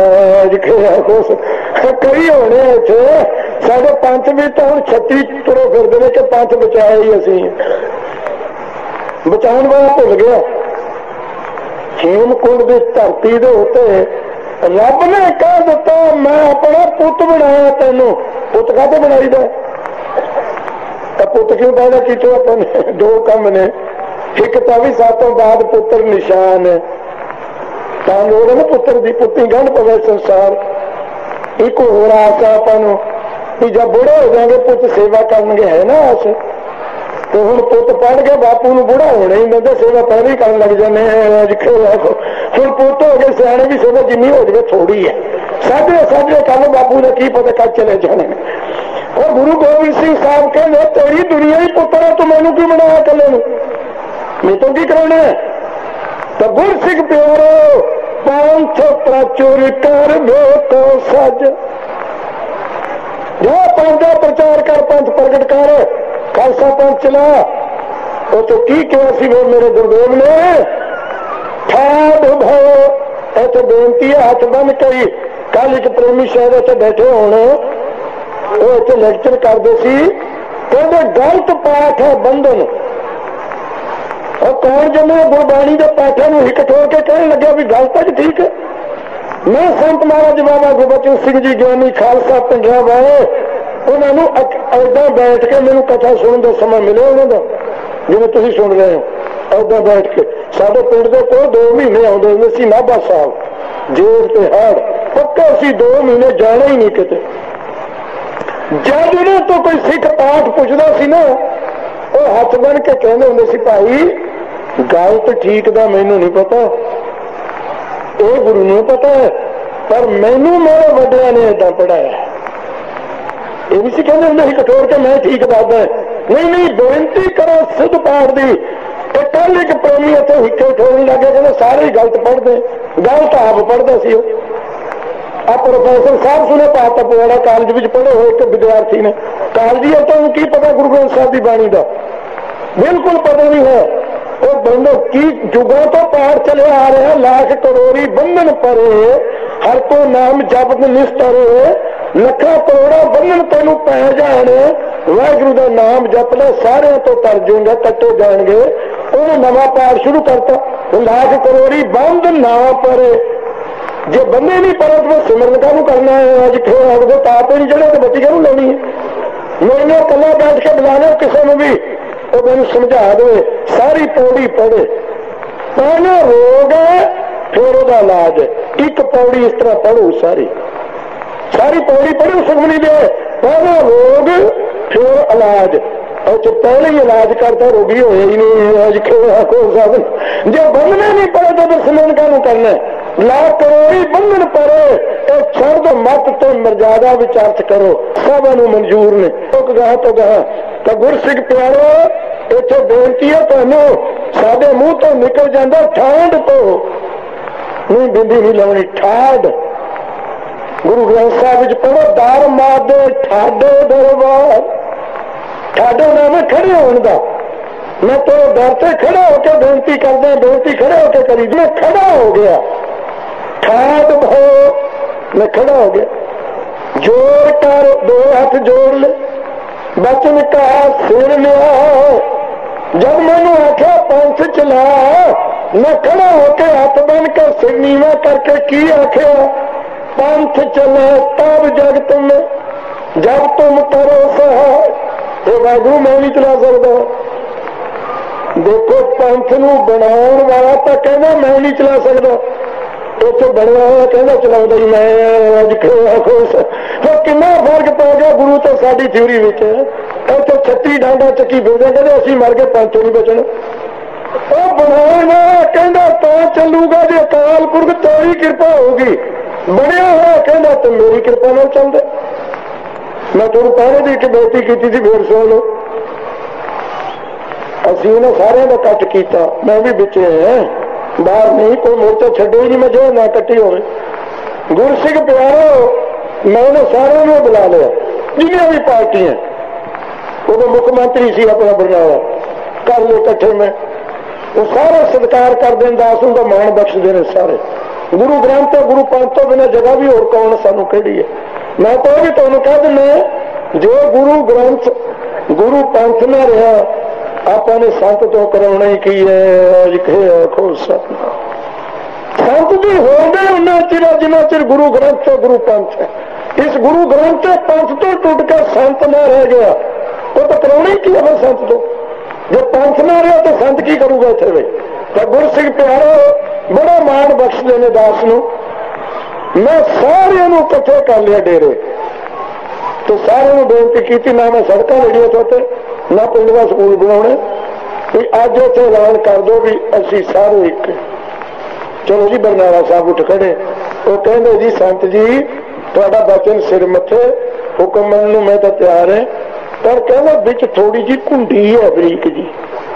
S1: कई होने इत्थे साडे पंथ भी तो हम 36 तुरे फिरदे ने कि पंथ बचाया ही असीं, बचाउण वाला भुल गया। हेमकुंड की धरती दे उत्ते रब ने कह दिता मैं अपना पुत बनाया तेनों। पुत काहते बनाईदा? पुत क्यों पैदा किया? अपने दो काम ने, एक तो भी सातों बाद पुत्र निशान है, लोड़ है ना पुत्र की, पुत्री गंढ पवे संसार। एक होर आस आपां भी जब बुढ़े हो जाएंगे पुत सेवा करनगे, है ना आस। तो हम पुत पढ़ के बापू नूं बुढ़ा होने ही दिंदे, सेवा पहले ही करन लग जाने। हम पुत हो गए सियाणे भी सेवा जिन्नी हो जाए थोड़ी है, साढ़े साढ़े कल बापू ने की पता कब चले जाने। और गुरु गोबिंद सिंह साहब कहते तेरी दुनिया ही पुत्र है, तू मैनू क्यों बनाया कले मैं तो की कराना है। तो गुरसिख प्यारो पंथ प्रचुर कर दो तो सज, जो पंथ का प्रचार कर, पंथ प्रगट कर, खालसा पंथ चला। वो तो की कहा सी वो मेरे गुरुदेव ने, ठाड भाव इतने बेनती है हाथ बन करी। कल एक प्रेमी शायद इतने बैठे होने, वो इतने लेक्चर करते सी, कहते गलत पाठ है बंधन। और कौन जमे गुरबाणी के पाठों में हिक ठोर के कहने लगे भी गलत है कि ठीक है। मैं संत महाराज बाबा गुरबचन सिंह जी ज्ञानी खालसा पिंडरा वाले उन्होंने ऐदा बैठ के मैंने कथा सुनने का समय मिले उन्होंने, जिवें तुसीं सुन रहे हो ऐदा बैठ के। साडे पिंड दे कोल 2 महीने आउंदे हुंदे सी नाभा साहब जेल ते हाड़, पक्का असीं 2 महीने जाना ही नहीं किते। जब इन्हां तो कोई सिख पाठ पुछदा सी ना, वो हथ बन के कहंदे हुंदे सी भाई गल तो ठीक दा मैनू नहीं पता, ये गुरु नूं पता है, पर मैनू मेरे वड्डियां ने ऐदा पढ़ाया। ये भी कहते होंगे कठोर के मैं ठीक दसदा नहीं नहीं बेनती करो सिद्ध पाठ दी। कल एक प्रेमी इतने हिक्के ठोरन लगे कहते सारे ही गलत पढ़ते, गलत आप पढ़ता सी। आ प्रोफेसर साहब सुने पाता पवाड़ा कॉलेज में पढ़े हुए एक विद्यार्थी ने, कॉलेज तो की पता गुरु ग्रंथ साहब की बाणी का बिल्कुल पता नहीं है। और बंदो की जुगों तो पाठ चले आ रहे हैं, लाख करोड़ी बंधन परे हर को नाम जप निस्तरे, लखा करोड़ा बंधन तेन पै जाने, वाहगुरु का नाम जप ले सारे तो तर जाएंगे कट्टे जाएंगे। उन्हें नवा पाठ शुरू करता, लाख करोड़ी बंद ना परे, जे बंदे नहीं पड़े तो सिमरन का करना है। अज खेल ताप नहीं चढ़े तो बच्ची करूँ लेनी है। मैंने कला बैठ के बुलाने किसी ने भी तो मैंने समझा दे, सारी पौड़ी पढ़े, पहले रोग है फिर वह इलाज है। एक पौड़ी इस तरह पढ़ो, सारी सारी पौड़ी पढ़ो सुखमनी दे, पहले रोग फिर इलाज। और जो पहले ही इलाज करता रोगी हो ही नहीं। अज खेल जो बंधने नहीं पड़े तो फिर सिमरन का करना है। लाख करोड़ी बंधन पड़े तो छोड़ दो मत तो मर्यादा विचार करो, सब मंजूर ने। तो गहा तो गुरसिख प्यारो इतने बेनती है तुहानू, साडे मुंह तो निकल जाता ठाड तो नहीं बिंदी नहीं लानी ठाड। गुरु ग्रंथ साहब पढ़ो दार मार दे ठाडो दरबार, ठाडो नाम खड़े होने का। मैं तो दर से खड़ा होकर बेनती करदा, बेनती खड़े होकर करी, मैं खड़ा हो गया ठाड भो मैं खड़ा हो गया। जोर कर 2 हाथ जोड़ ले, बचन का सिर लिया। जब मैंने आख्या पंथ चला, मैं खड़ा होकर हाथ बन कर सिर नीवा करके की आख्या पंथ चले तब जगत में, जब तुम करो सहाय। ये वाहगुरू मैं नहीं चला सकता। देखो पंथ नू बनाउण वाला तो कहना मैं नहीं चला सकता, तो बनया हुआ कहना चलाऊंगा ही मैं। अज खुश तो कितना फर्क पै गया गुरु तो साडी थ्योरी में। तो 36 डांडा चक्की फिरदे कहते असीं मर के पंथों नहीं बचना। बनाना कहना तो चलूगा जो अकाल पुरख तेरी कृपा होगी, बनया हुआ कहना तो मेरी कृपा नाल चलदे। मैं तुहानूं पहले दी एक बेनती की थी, फिर सुन लो। असीं उन्हां सारिआं दा कट कीता, मैं भी विच है, बाहर नहीं कोई मोर्चा छड्डे ही नहीं मैं जो ना कट्टी हो। गुरसिख प्यारो मैंने सारे में बुला लिया, जिन्हें भी पार्टियां, वो मुख्य मंत्री सी अपना बरनाला कर लो इकट्ठे में, वो सारे सत्कार कर दें, दास उनका मान बख्श देने सारे। गुरु ग्रंथ गुरु पंथ तो बिना जगह भी होर कौन सानू कहड़ी है। मैं तो भी तुहानू कह दिना जो गुरु ग्रंथ गुरु पंथ में रहा आपने संत तो कराना ही की है। खो संत भी होंगे उन्ना चिर जिन्ना चिर गुरु ग्रंथ तो गुरु पंथ है। इस गुरु ग्रंथ पंथ तो टूट कर संत ना रह गया, वो तो कराना ही की है संत तो। जब पंथ ना रहा तो संत की करूगा इतने। तो गुरसिख प्यारो बड़ा मान बख्श देने दास नूं, मैं सारे इकट्ठे कर लिया डेरे, तो सारे बेनती की ना मैं सड़क लड़िया तो ना पिंड का स्कूल बनाने, अज उसे ऐलान कर दो भी असी सारे एक। चलो जी बरनाला साहब उठ खड़े, वो कहते जी संत जी तुहाडा बचन सिर मथे, हुक्म मनण नूं मैं तो तैयार है, पर कहना बिच थोड़ी जी घुंडी है बरीक जी।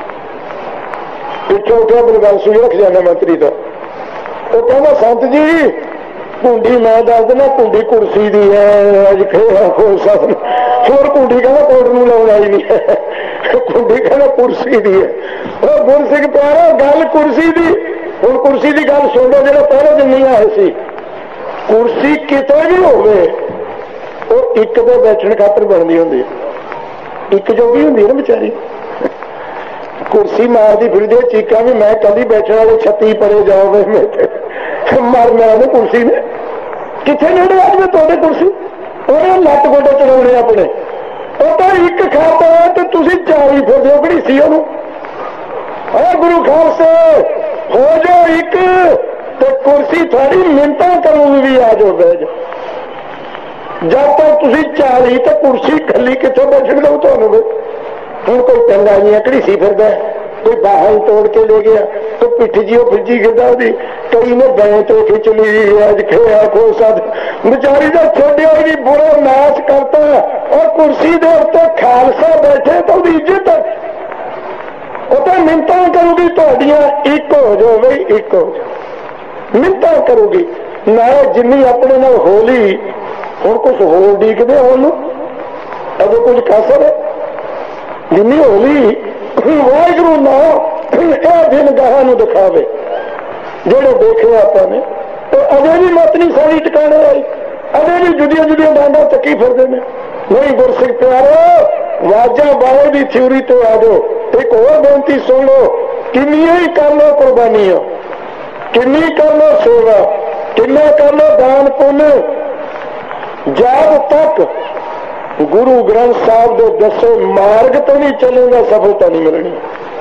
S1: पिछों उठा बलवंत सिंह खजाना मंत्री का, वो कहना संत जी घुंडी मैं दस देना, घुंडी कुर्सी दी है, अज होर घुंडी कहना कोट नूं लाउण वाली नहीं है, घुंडी कहना कुर्सी दी है। और गुरसिख प्यारा गल कुर्सी दी, हुण कुर्सी की गल सुन लो, जो पहले दिन नहीं आए सी, कुर्सी किते भी होवे वो एक दे बैठण खातर बनती होंदी, एक जोगी होंदी है ना बेचारी, कुर्सी मारती फिरदी चीका भी मैं कभी बैठने वाले 36 परे जाओ मरना ने कुर्सी ने कितने नेड़े आज मैं थोड़े कुर्सी उन्हें लत्त गोडे चढ़ाने अपने, वो तो एक खाता है तो तुम 40 फिरदे हो घड़ीसी ओनू। गुरु खालसे हो जाओ एक तो कुर्सी थोड़ी मिन्नतां करूंगी भी आ जाओ बह जाओ, जब तक तुम 40 तो कुर्सी खली कितों बैठन दो तुहानू। हूँ कोई टंगाइयां घड़ीसी फिरदा, कोई बाहर तोड़ के ले गया, तो पिठ जी फिरजी गिरदा, कई ने बैं तो खिंच ली, अज खेया खोसा बेचारी का छोड़िया भी बुरा नाश करता, और कुर्सी दे उत्ते खालसा बैठे तो इज्जत वो तो मिन्नतां करूगी तुहाडियां एक हो जाओ बई, एक हो जाओ मिन्नतां करूगी ना जिन्नी अपने नाल होली। हुण कुछ होर डीकदे होनू अजे कुछ कसर है जिन्नी होली वाहिगुरू ना यह दिन गाहां नूं दिखावे जेड़े देखे आपने, तो अजे भी मत नहीं सारी टिकाने आई, अजे भी जुदियां जुदियां डांडा चक्की फिरदे ने। नहीं गुरसिख प्यारो वाजा बावे की थ्योरी तो आ जाओ। एक और बेनती सुन लो, किन्नियां ही कर लो कुर्बानियां, किन्नी कर लो सेवा, किन्ना कर लो दान पुण्य, जब तक गुरु ग्रंथ साहब के दसे मार्ग तो नहीं चलेगा सफलता नहीं मिलनी।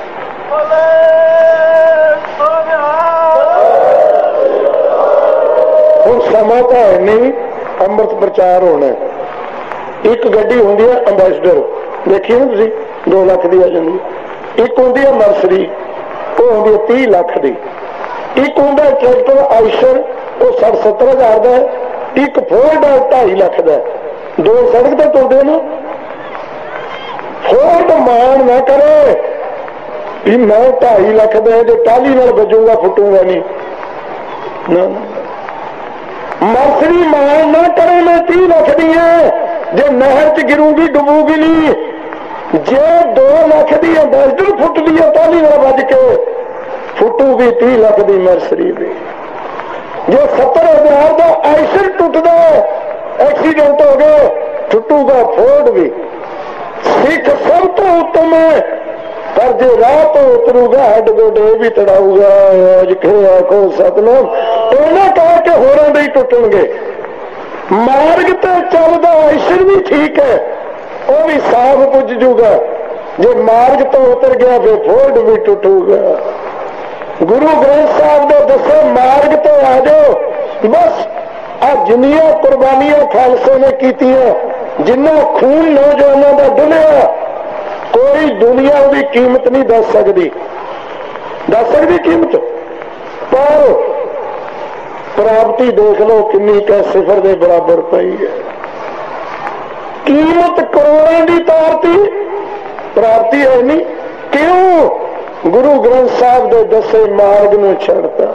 S1: हुण समा तो है नहीं, अमृत प्रचार होना। एक गड्डी होंदी है अंबैसडर, देखिए ना तुसीं 2 लाख की आ जाती, एक होंदी है मर्सरी वो होंदी है 30 लाख की, एक होंदा है ट्रैक्टर आइशर वो 60-70 हज़ार का है, एक फोर्ड 2.5 लाख का है। 2 सड़क पर तुरते ना, फोर्ड मान ना करे भी मैं 2.5 लाख का जो टाली नाल बजूंगा फुटूंगा नहीं ना, मर्सरी मान ना करे मैं 30 लाख दी है जो नहर च गिरूंगी डुबूगी नहीं, जे 2 लाख की अंबैसडर फुटदी है टाली नाल बज के फुटूगी 30 लाख की मर्सरी भी। जो 70,000 का आइसर टुटदा एक्सीडेंट हो गए टुटूगा फोर्ड भी। सिख सब तो उत्तम है, पर जो राह तो उतरूगा हड गोडे भी तड़ाऊगा। अज खेया खो सतनाम उन्हें कहा कि होरां दे ही टुटणगे। मार्ग तो चलदा आइसर भी ठीक है, वो भी साफ पुज जूगा, जो मार्ग तो उतर गया फिर फोर्ड भी टुटूगा। गुरु ग्रंथ साहब के दसे मार्ग तो आ जाओ बस। आज जिन्नियां कुर्बानियां खालसे ने कीतियां, जिन्ना खून नौजवानों का डुलिया, कोई दुनिया की कीमत नहीं दस सकती कीमत। पर प्राप्ति देख लो किन्नी कै सिफर के बराबर पई है। कीमत करोड़ों की तारती, प्राप्ति है नहीं। क्यों? गुरु ग्रंथ साहब के दसे मार्ग नूं छड़ता।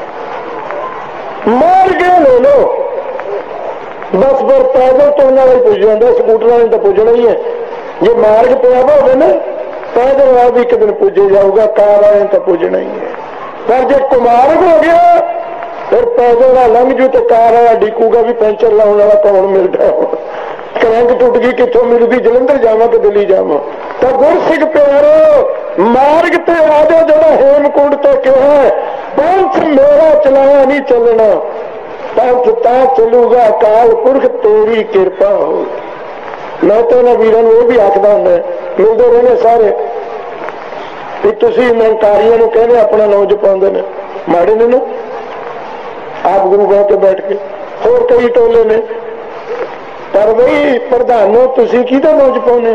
S1: मार्ग ले लो बस, पर पैदल तो उन्होंने पुज जाता, स्कूटर ने तो पुजना ही है। जो मार्ग पिया हो ना, पैदल वाला भी एक दिन पुजे जाऊगा, कार वाले तो पुजना ही है। पर जो कुमार्ग हो गया फिर पैदल वाला लंघ जू तो कार वाला डिकूगा भी, पैंचर लाने वाला कौन मिलता है। करंट टुट गई कितों मिलती, जलंधर जावा कि दिल्ली जावा। तो गुरसिख प्यारो मार्ग ते आ जाओ, जो हेमकुंड तो कहा पंथ मेरा चलाया नहीं चलना, पंथ ता चलूगा अकाल पुरख तेरी कृपा हो। मैं तो ना वीरन वो भी आखदा हूं, मिलते रहने सारे भी तुसीं निरंकारियों नूं कहने अपना नाम जपाउंदे ने, माड़े ने ना आप गुरु बह के बैठ के। होर कई टोले ने, पर बई प्रधानों तुसीं किहदा नाम जपाउने?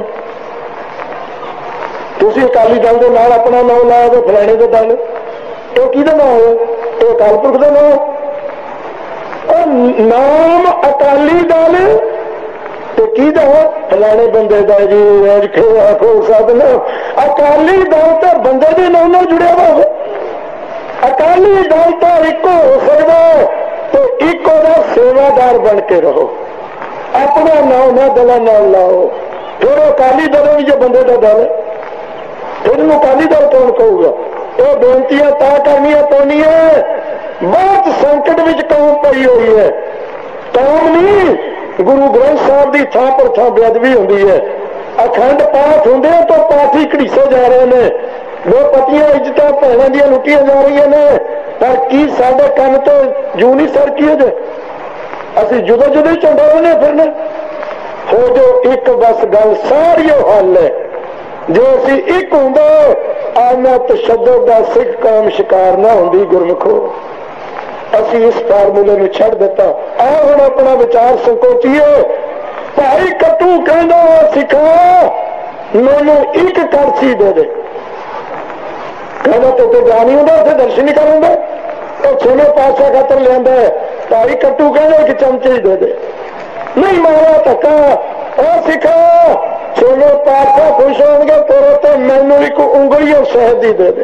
S1: तुसीं अकाली दल दे नाल अपना नाम लाया तो फलाणे दे दल, ये किहदा नाम है? ये अकाल पुरख दा नाम। नाम अकाली दल की फलाने बंदे का जी आखो साधन अकाली दल तो बंदे के नाम नाल जुड़िया वा अकाली दल तो एक हो सकता तो एक सेवादार बन के रहो अपना नाम ना दलों नाल लाओ फिर अकाली दल भी जो बंदे का दल फिर अकाली दल कौन कहूगा ये बेनतियां ता करनियां पैनियां बहुत संकट में कौम पई हुई है कौम नहीं गुरु ग्रंथ साहब की थां पर थां बेअदबी होंदी है अखंड पाठ होंदे तो पाठी घड़ीसे जा रहे हैं दो पतियां इज्जत भैनों दी लुटिया जा रही ने पर की साडे कम तो जू नहीं सरकी है असी जुदो जुदो झंडा बने फिरने हो जो एक बस गल सारी हल है जो असी एक होंगे आना तशद्दुद दा सिख कौम शिकार ना होंदी गुरमुखो असी इस फार्मूले में छड़ दिता आ हुण अपना विचार संकोचीए भाई कट्टू कहना सिखा मैनू एक करछी दे दे कहना तो जा नहीं होंगे उसे दर्शन ही करूंगा तो सोने पासा खातर लिया भाई कट्टू कहना एक चमचे ही दे दे नहीं मारा धक्का सिखा सोने पासा खुश होंगे तेरे तो मैनू एक उंगली और शहद ही दे दे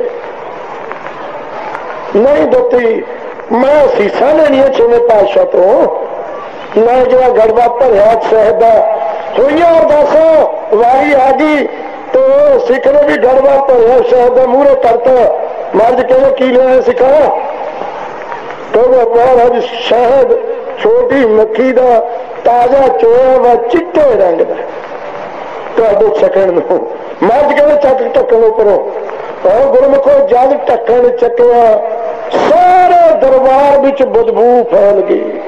S1: नहीं दती मैं सीसा लेनी है छेवें पातशाह तो मैं जो गड़बा भरिया शहद हुई अरदासा वारी आ गई तो सिख ने भी गड़बा भरिया शहद मूहरे करता मर्ज कहने की लिया सिखा तो महाराज शहद छोटी मक्खी का ताजा चोया व चिट्टे रंग का तो सकन मर्ज कहने चक ढक्कन उपरों और गुरमुखो जद ढक्कन चकिया सारे दरबार विच बदबू फैल गई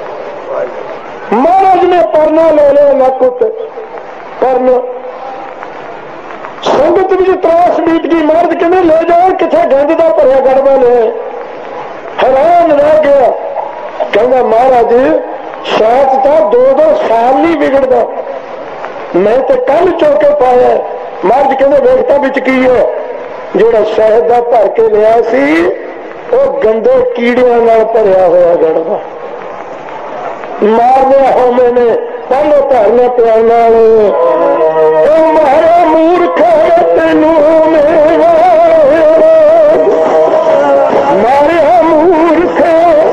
S1: महाराज ने परना ले लिया नक उत्ते परना संगत विच त्रास बीत गई महाराज कहने ले जाओ किथे गंद का भरिया गड़बा ले हैरान रह गया कहना महाराज शायद तो 2-2 साल नहीं बिगड़ता मैं तो कल चौके पाया महाराज कहने वेखता विच की है जोड़ा शहद का भर के लिया सी वो गंदे कीड़िया भरिया हुआ गड़बा मारने हो मैंने पहले भरने प्यार मारा मूर्ख तेनू मारिया मूर्ख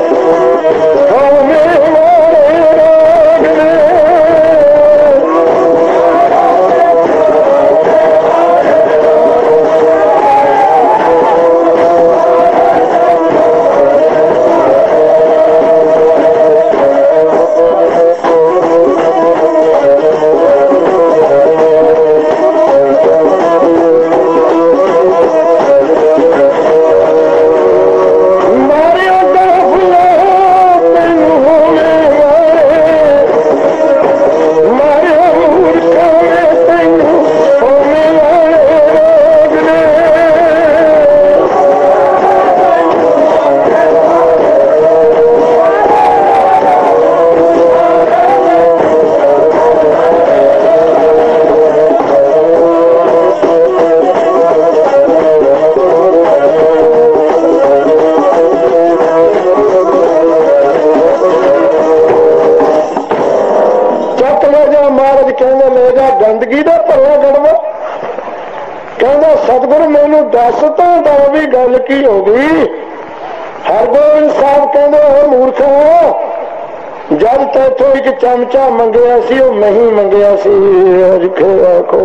S1: गंदगी का भरिया गड़बा कहना सतगुरु मैनू दस तो भी गल की हो गई हरगोबिंद साहब कहते हो मूर्ख जब तैथों एक चमचा मंगया सी वो नहीं मंगया सी आखो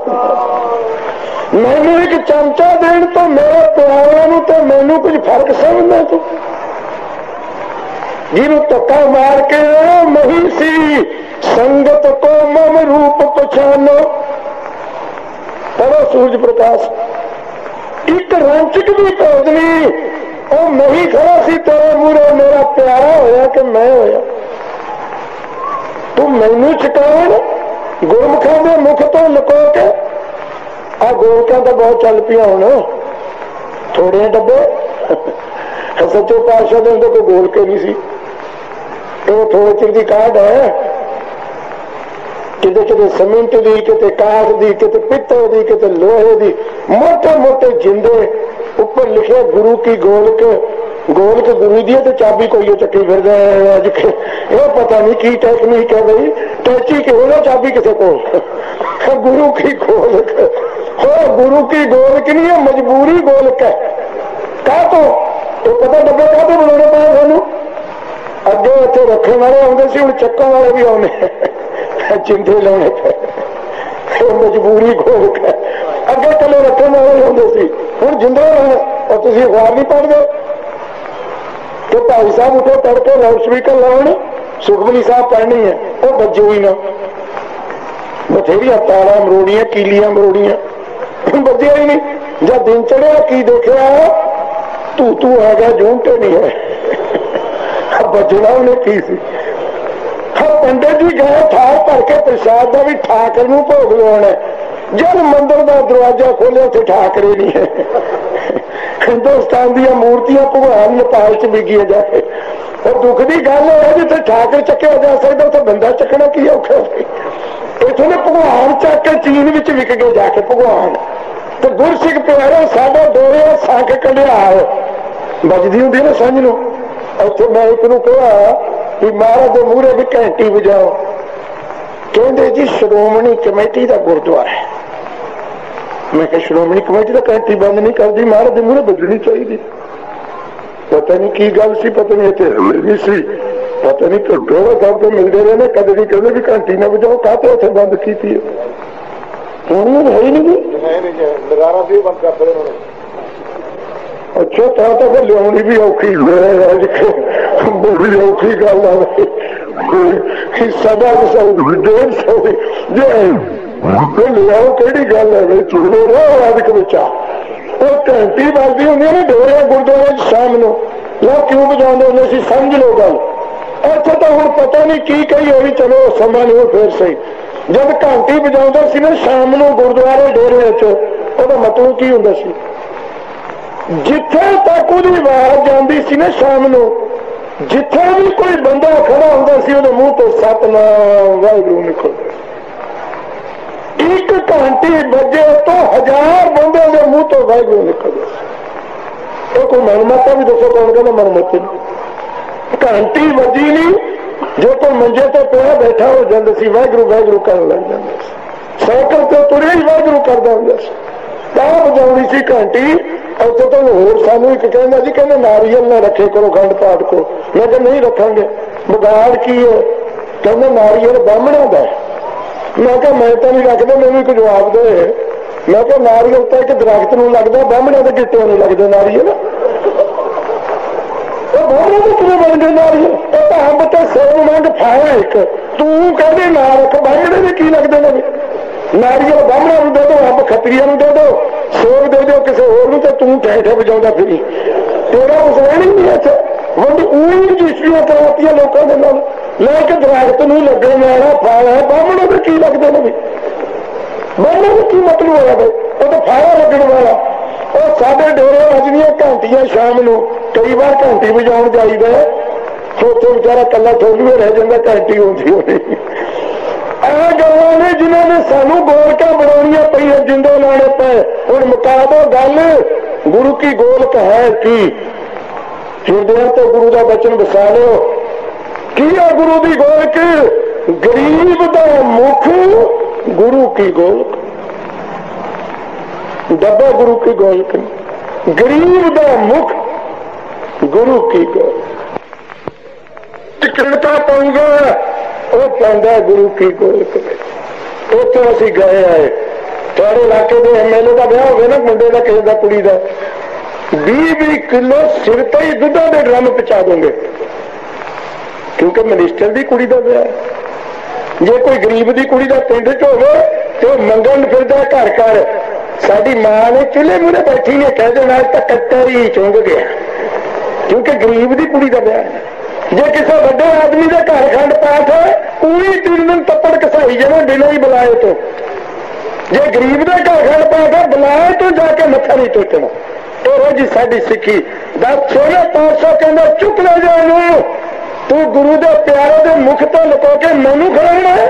S1: मैनू एक चमचा देन तो मेरे प्यारों तो मैनू कुछ फर्क समझना तू जिन्हों धक्का मार के नहीं सी संगत को मम रूप पछानो पढ़ो सूरज प्रकाश एक रंचक भी पौधनी और नहीं खड़ा सी तेरे मूरे मेरा प्यारा होया कि मैं होया तू मैनू चकावन गुरमुखों के मुख तो लुको के आ गोलकों तो बहुत चल पिया होना थोड़े डब्बे सच्चे पातशाह के अंदर कोई गोल के नहीं सी तो थोड़े चिर की काट है किते किते सीमेंट की किते काठ की किते पित्तल की किते लोहे की मोटे मोटे जिंदे ऊपर लिखे गुरु की गोलक गोलक गुरु दी तो चाबी कोई चक्की फिर अज के ये पता नहीं की टेक्निक है भाई, टैची के हो चाबी किसे को गुरु की गोलक हो, गुरु की गोलक नहीं है, मजबूरी गोलक है। कह तो पता डब्बे कह तो बनाने पाए सानू, अगे इतने रखने वाले आते सी, हम चक्कन वाले भी आने चिंधे लाने पे, मजबूरी गोलक है। अगे चलो रखने वाले आते सी, हम जिंदे लाने। और तुम अखबार नहीं पढ़ते कि भाई साहब उठो तड़के लाउड स्पीकर लाने, सुखमनी साहब पढ़नी है, वो बज्जो ही ना, बथेरिया तारा मरोड़ियां कीलियां मरोड़ियां, बजे ही नहीं। जब दिन चढ़िया की देखा तू आ गया, जूनटे नहीं है बजना उन्हें की सी। पंडित जी गए थाल भर के प्रसाद का भी ठाकर नूं भोग लवाना, जब मंदिर का दरवाजा खोलिया उसे ठाकरे नहीं है। हिंदुस्तान दी मूर्तियां भगवान नेपाल च बिगिया जाए, और दुख की गल है जिथे ठाकर चक्या जा सकता उसे बंदा चकना की औखा। इतों ने भगवान चक के चीन विच विक गए जाके भगवान। तो गुरसिख प्यारे साडे डोरे संख कंडियाल बजदी हुंदी ना संझ नूं। उत्थे मैं एक नूं कहा कि महाराज दे मूहरे भी घंटी बजाओ, कहंदे जी श्रोमणी कमेटी का गुरुद्वारा है। मैं कहा श्रोमणी कमेटी का घंटी बंद नहीं करती, महाराज दे मूहरे बजनी चाहिए। पता नहीं की गल सी, पता नहीं इतने मिलनी सी, पता नहीं डोरा साहब तो मिलते रहे ने, कदे नहीं कहते भी घंटी ना बजाओ, कहते उसे बंद की थी है ही नहीं। अच्छा तो फिर लियानी भी औखी बड़ी औखी गल है। सदा 150 लियाओ कि गल है, चूड़े अदक बचा घंटी बजती होंगी ना डोरिया गुरुद्वारे शाम को, लो क्यों बजाते होंगे सी, समझ लो गल। इतने तो हम पता नहीं की कही होगी, चलो समा नहीं फिर सही। जब घंटी बजा सी ना शाम को गुरुद्वारे डेरे ओदा मतलब की होंदा सी, जिथे तक उसकी आवाज जाती सी ना शाम को, जिथे भी कोई बंदा खड़ा होंदा सी उहदे मूँह तो सतनाम वाहिगुरू निकलदा। एक घंटी बजे तो 1000 बंदे के मुंह तो वाहिगुरू निकलदा। कोई मनमता भी दसो कौन कहना मनमती। घंटी बजी नहीं, जो कोई मंजे तो पिया बैठा हो जाता सी वाहिगुरू वाहिगुरू कर लग जाता। साइकिल तो तुरे ही वाहिगुरू करता होंदा सी, बजाउनी सी घंटी। उत्थे तो होर सानू एक कहना जी, कहना नारियल ना रखे करो खंड पाठ को। मैं कहा नहीं रखांगे, बिगाड़ की है? कहना नारियल ब्राह्मणों का है। मैं कहा मैं तो नहीं रखता, मैंने एक जवाब दे। मैं कहा नारियल तो एक दरख्त नूं लगदा, ब्राह्मणों के गिट्टे नहीं लगते नारियल। ब्राह्मणों के किवें बन गए नारियल? अंब तो 100 मंग फाया एक, तू कहदे ना रख, ब्राह्मणे दे की लगदे ने? नारियल ब्राह्मणों नूं दे दो, अंब खत्रियां नूं दे दो, सेब दे दो किसी होर नूं, ते तू ठेठे बजाउंदा फिरी। तेरा कुछ रहनी नहीं इत्थे। वंड ऊई रजिस्ट्रियां करातियां लोकां दे नाल, लेके दरख्त नूं लगे नारा फाया, ब्राह्मणों के की लगदे ने? ब्राह्मणों को की मतलब होया भाई? वो तो फाया लगन वाला। और साडे डेरे वजदियां घंटियां शाम को, कई बार घंटी बजाउण जाईदा, सोचे बेचारा कला थोड़ी रह जाता, घंटी होंदी होनी। ਇਹ ਗੱਲਾਂ ਨੇ जिन्हों ने सानू गोलका बनानिया पई, जिंदे लाने पे। हुण मुका दो गल, गुरु की गोलक है की? हिरदे तो गुरु का बचन बसा लो। की है गुरु की गोलक? गरीब का मुख गुरु की गोलक, डब्बा गुरु की गोलक, गरीब का मुख गुरु की गोलक। टिकणता पाऊंगा वो पैदा गुरु की गोलक में। उतो असी गए आए, थोड़े इलाके के MLA का ब्याह हो गया ना, मुंडे का किसी का कुड़ी का, 20-20 किलो सिर ते ही दुधा के ड्रम पहुंचा देंगे, क्योंकि मिनिस्टर की कुड़ी का ब्याह है। जे कोई गरीब की कुड़ी का पिंड च हो तो मंगन फिरदा घर घर। साडी मां ने चूल्हे मूहरे बैठी ने कह देना तो कट्टर ही चुंग गया, क्योंकि गरीब की कुड़ी का ब्याह है। जे किसी बड़े आदमी का घर खंड पाठ है, पूरी 3 दिन तप्पड़ घसाई जाना बिना ही बुलाए तो। जे गरीब का घर खंड पाठ है, बुलाए तो जाके मत्था नहीं टेकना। तो जी साडी सिक्खी 10-16 कहना चुप ले जाओ, तू गुरु के प्यारे के मुख तो लुको के मैनू खड़ाना है।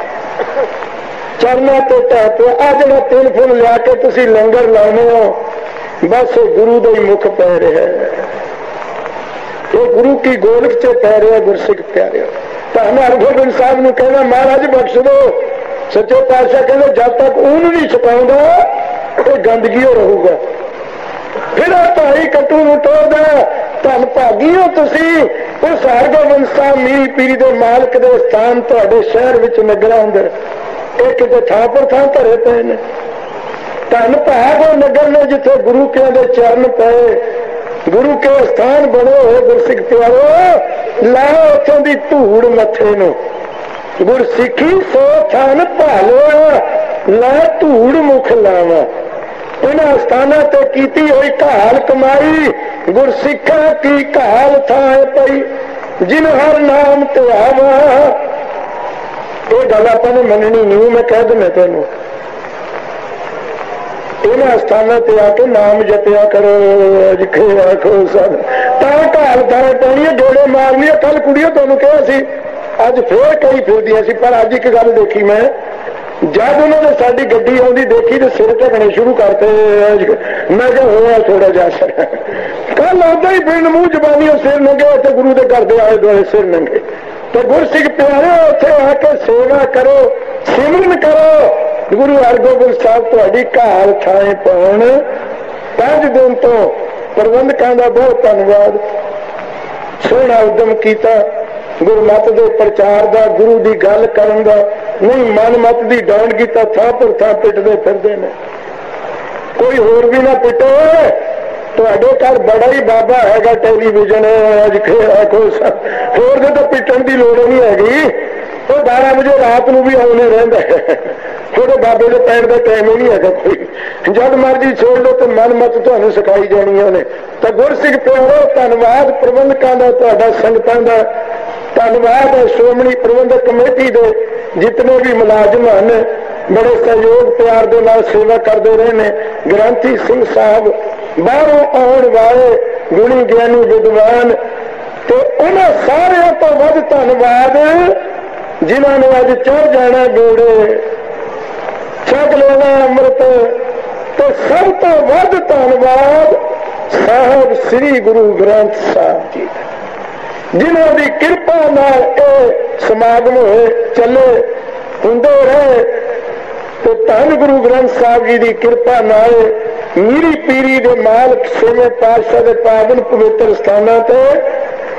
S1: चरना तो टैप आ जो 3 फुल लिया के तुसी लंगर लाने हो, बस गुरु का ही मुख पै रहा है। ये गुरु की गोलक च पै रहा गुरसिख प्यारे। धन हरगोबिंद साहब नूं कहना महाराज बख्श दो। सच्चे पातशाह कहते जब तक ऊन नहीं छपाउंदा ये गंदगी रहूगा। फिर भाई कट्टू नूं तोड़दा धन भागी हो तुसी उस हरगोबिंद साहब मीरी पीरी दे मालक दे स्थान तुहाडे शहर विच नगरा अंदर ये किते थां पर थां धरे पे ने। धन भाग वो नगर ने जिथे गुरु के दे चरण पे गुरु के स्थान बने हुए गुरसिख प्यारो लाओ उथों दी धूड़ मथे नूं गुरसिखी सो थान भालो ला धूड़ मुख लावा। इन्हां स्थानां ते कीती होई घाल कमाई गुरसिखा की घाल थाए पई जिन हर नाम ते आवा। ये गल आपां ने मननी नहीं मैं कह दिना तुहानूं। इन्हां स्थानां ते आके नाम जपिया करो जिखे आखो सब घाल थाए पैनी गेड़े मारनी। कल कुड़ियों तुहानूं कहा सी अज फिर कई फिरदियां सी पर अज एक गल देखी मैं जब उन्होंने साड़ी गड्डी आउंदी देखी तो सिर ढकने शुरू करते। मैं क्या होया थोड़ा जा सर कल आता ही पिंड मूँह जबानी सिर नंगे तो गुरु के घर दे आए दुआले सिर नंगे। तो गुरसिख प्यारे उत्थे आके सेवा करो सिमरन करो। गुरु हरगोबिंद साहब तुहाडी घाल थाए पाउण 5 दिन तो प्रबंधकों का बहुत धन्यवाद। सोहना उद्यम किया गुरमत के प्रचार का गुरु की गल करन दा नहीं मन मत की डाउन किया थां पर थां पिटते फिरते ने। कोई होर भी ना पिटे तुहाडे घर बड़ा ही बाबा हैगा टेलीविजन आखो होर तो पिटन की लोड़ नहीं हैगी। वो 12 बजे रात को भी आने रहिंदा थोड़े बाबे के पैर का टाइम ही नहीं है कोई जब मर्जी छोड़ लो तो मन मत तुहानूं सिखाई जानी उन्हें। तो गुरसिख प्यारो धन्यवाद प्रबंधकों का तुहाडा संगतां दा धन्यवाद है। श्रोमणी प्रबंधक कमेटी के जितने भी मुलाजिम हैं बड़े सहयोग प्यार के नाल सेवा करते रहे ने। ग्रंथी सिंह साहब बाहरों आने वाले गुणी ज्ञानी विद्वान तो उन्होंने सारे तो वध धन्यवाद जिन्होंने अज चढ़ जाना गोड़े छक लेना अमृत। तो सब तो वध धन्यवाद साहब श्री गुरु ग्रंथ साहब जी जिन्हों की कृपा नाल समागम होए चले हुंदे रहे। तो धन गुरु ग्रंथ साहब जी की कृपा नाल मीरी पीरी के मालक छेवें पातशाह के पावन पवित्र स्थानों पर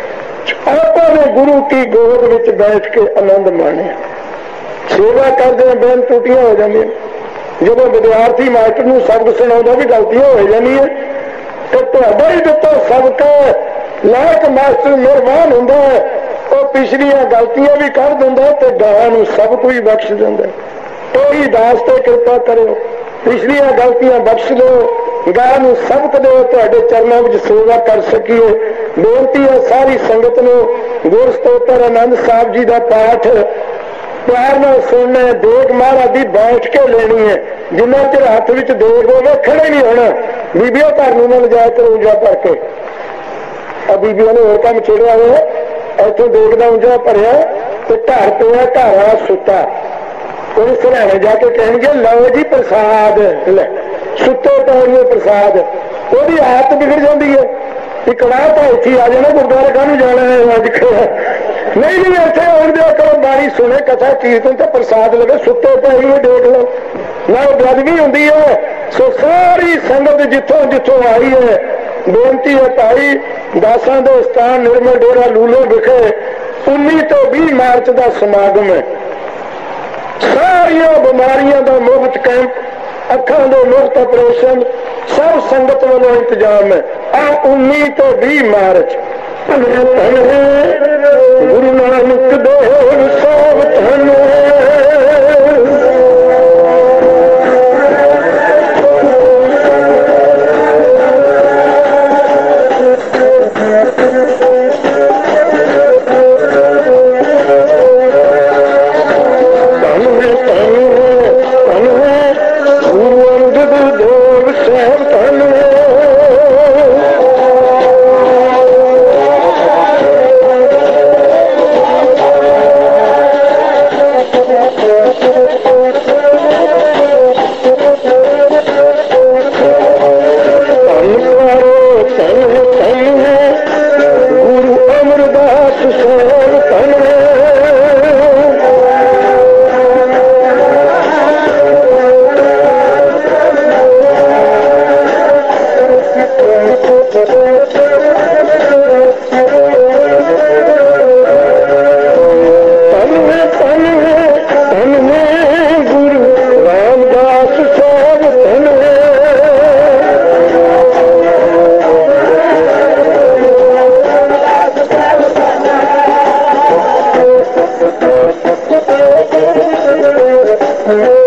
S1: आपने गुरु की गोद विच बैठ के आनंद माने। सेवा करते बेन टूटियां हो जाए जो विद्यार्थी मास्टर नूं सबक सुणाउंदा भी गलतियां हो जाए तो तुहाडा ही दिता सबक लायक मास्टर मेहरबान हुंदा है वो पिछलियां गलतियां भी कर दिंदा तो गां नूं सब कोई बख्श दिंदा। कोई दास ते कृपा करो पिछलियां गलतियां बख्श दो गां नूं सबक दो तुहाडे चरणों में सेवा कर सकीए। बेनती है सारी संगत नूं गुर स्तोत्र आनंद साहब जी का पाठ प्यार नाल सुनना है। देग महाराज की बैठ के लेनी है जिन्ना चिर हाथ विच देग होवे खड़े नहीं होना। बीबियों घर नूं ना लिजाया करो ऊंजा भर के बीबियों ने होर काम छेड़िया हुआ इतों देग दा ऊंजा भरिया तो घर पिया घर वाला सुता उन्हें सराहने जाके कहेंगे लो जी प्रसाद सुते पौड़िए प्रसाद वही आदत बिगड़ जाती है। इकड़ा तो इतनी आ जाना गुरुद्वारे काहनूं जाना है नहीं नहीं इतने आउण दिया करो बारी सुने कथा कीर्तन तो प्रसाद लगे सुते पौड़िए देख लो ना बेअदबी होंदी है। सो सारी संगत जिथों जिथों आई है बेनती है भाई दासां दे स्थान निर्मल डेरा लूलो विखे 19 तो 20 मार्च का समागम है। सारिया बीमारियों का मुफ्त कैंप अखां दे मुफ्त ऑपरेशन सब संगत वालों इंतजाम है। आ 19 तो 20 मार्च गुरु नानक देव सब धन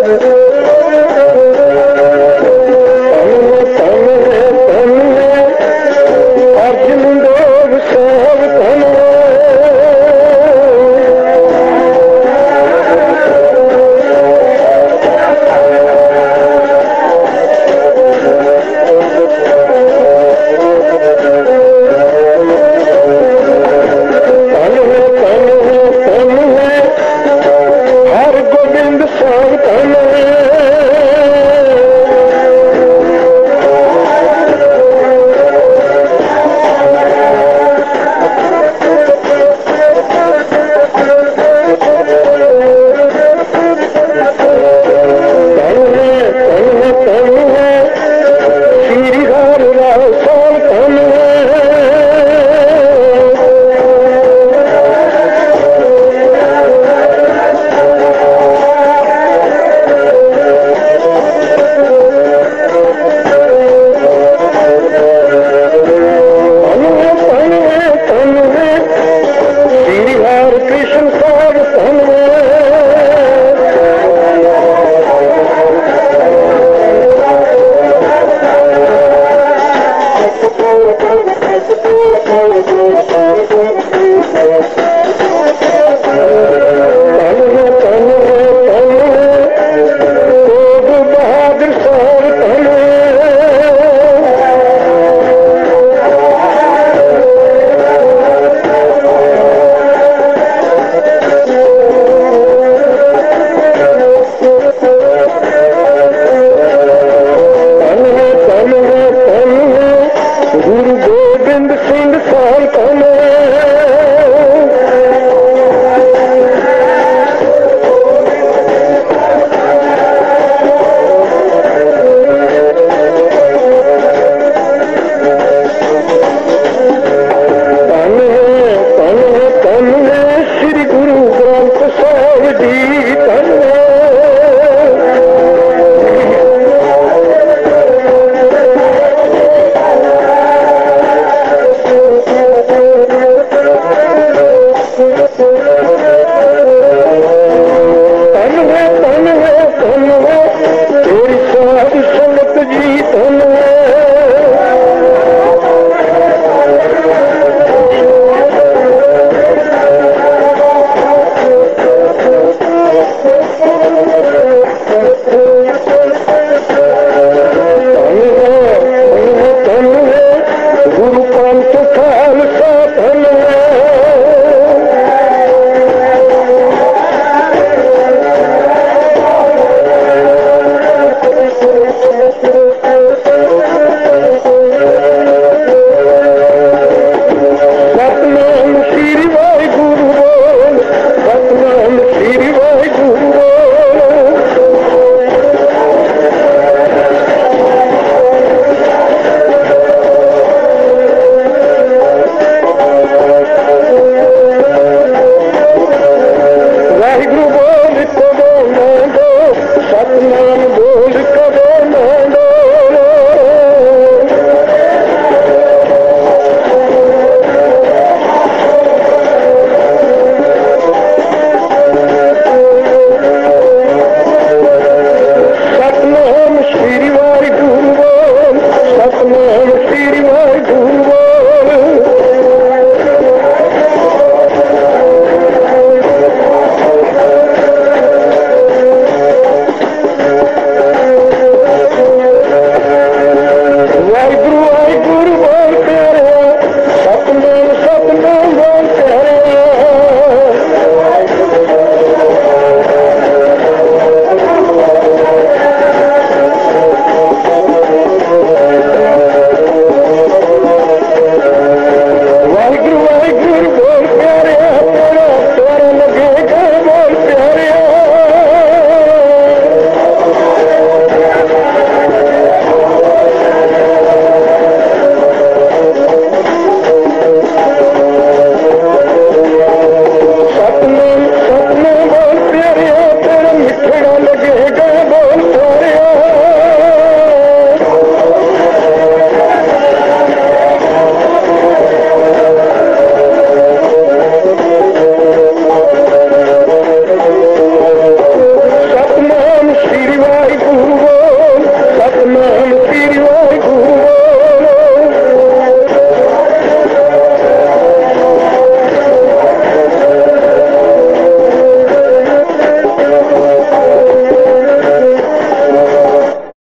S1: Thank you.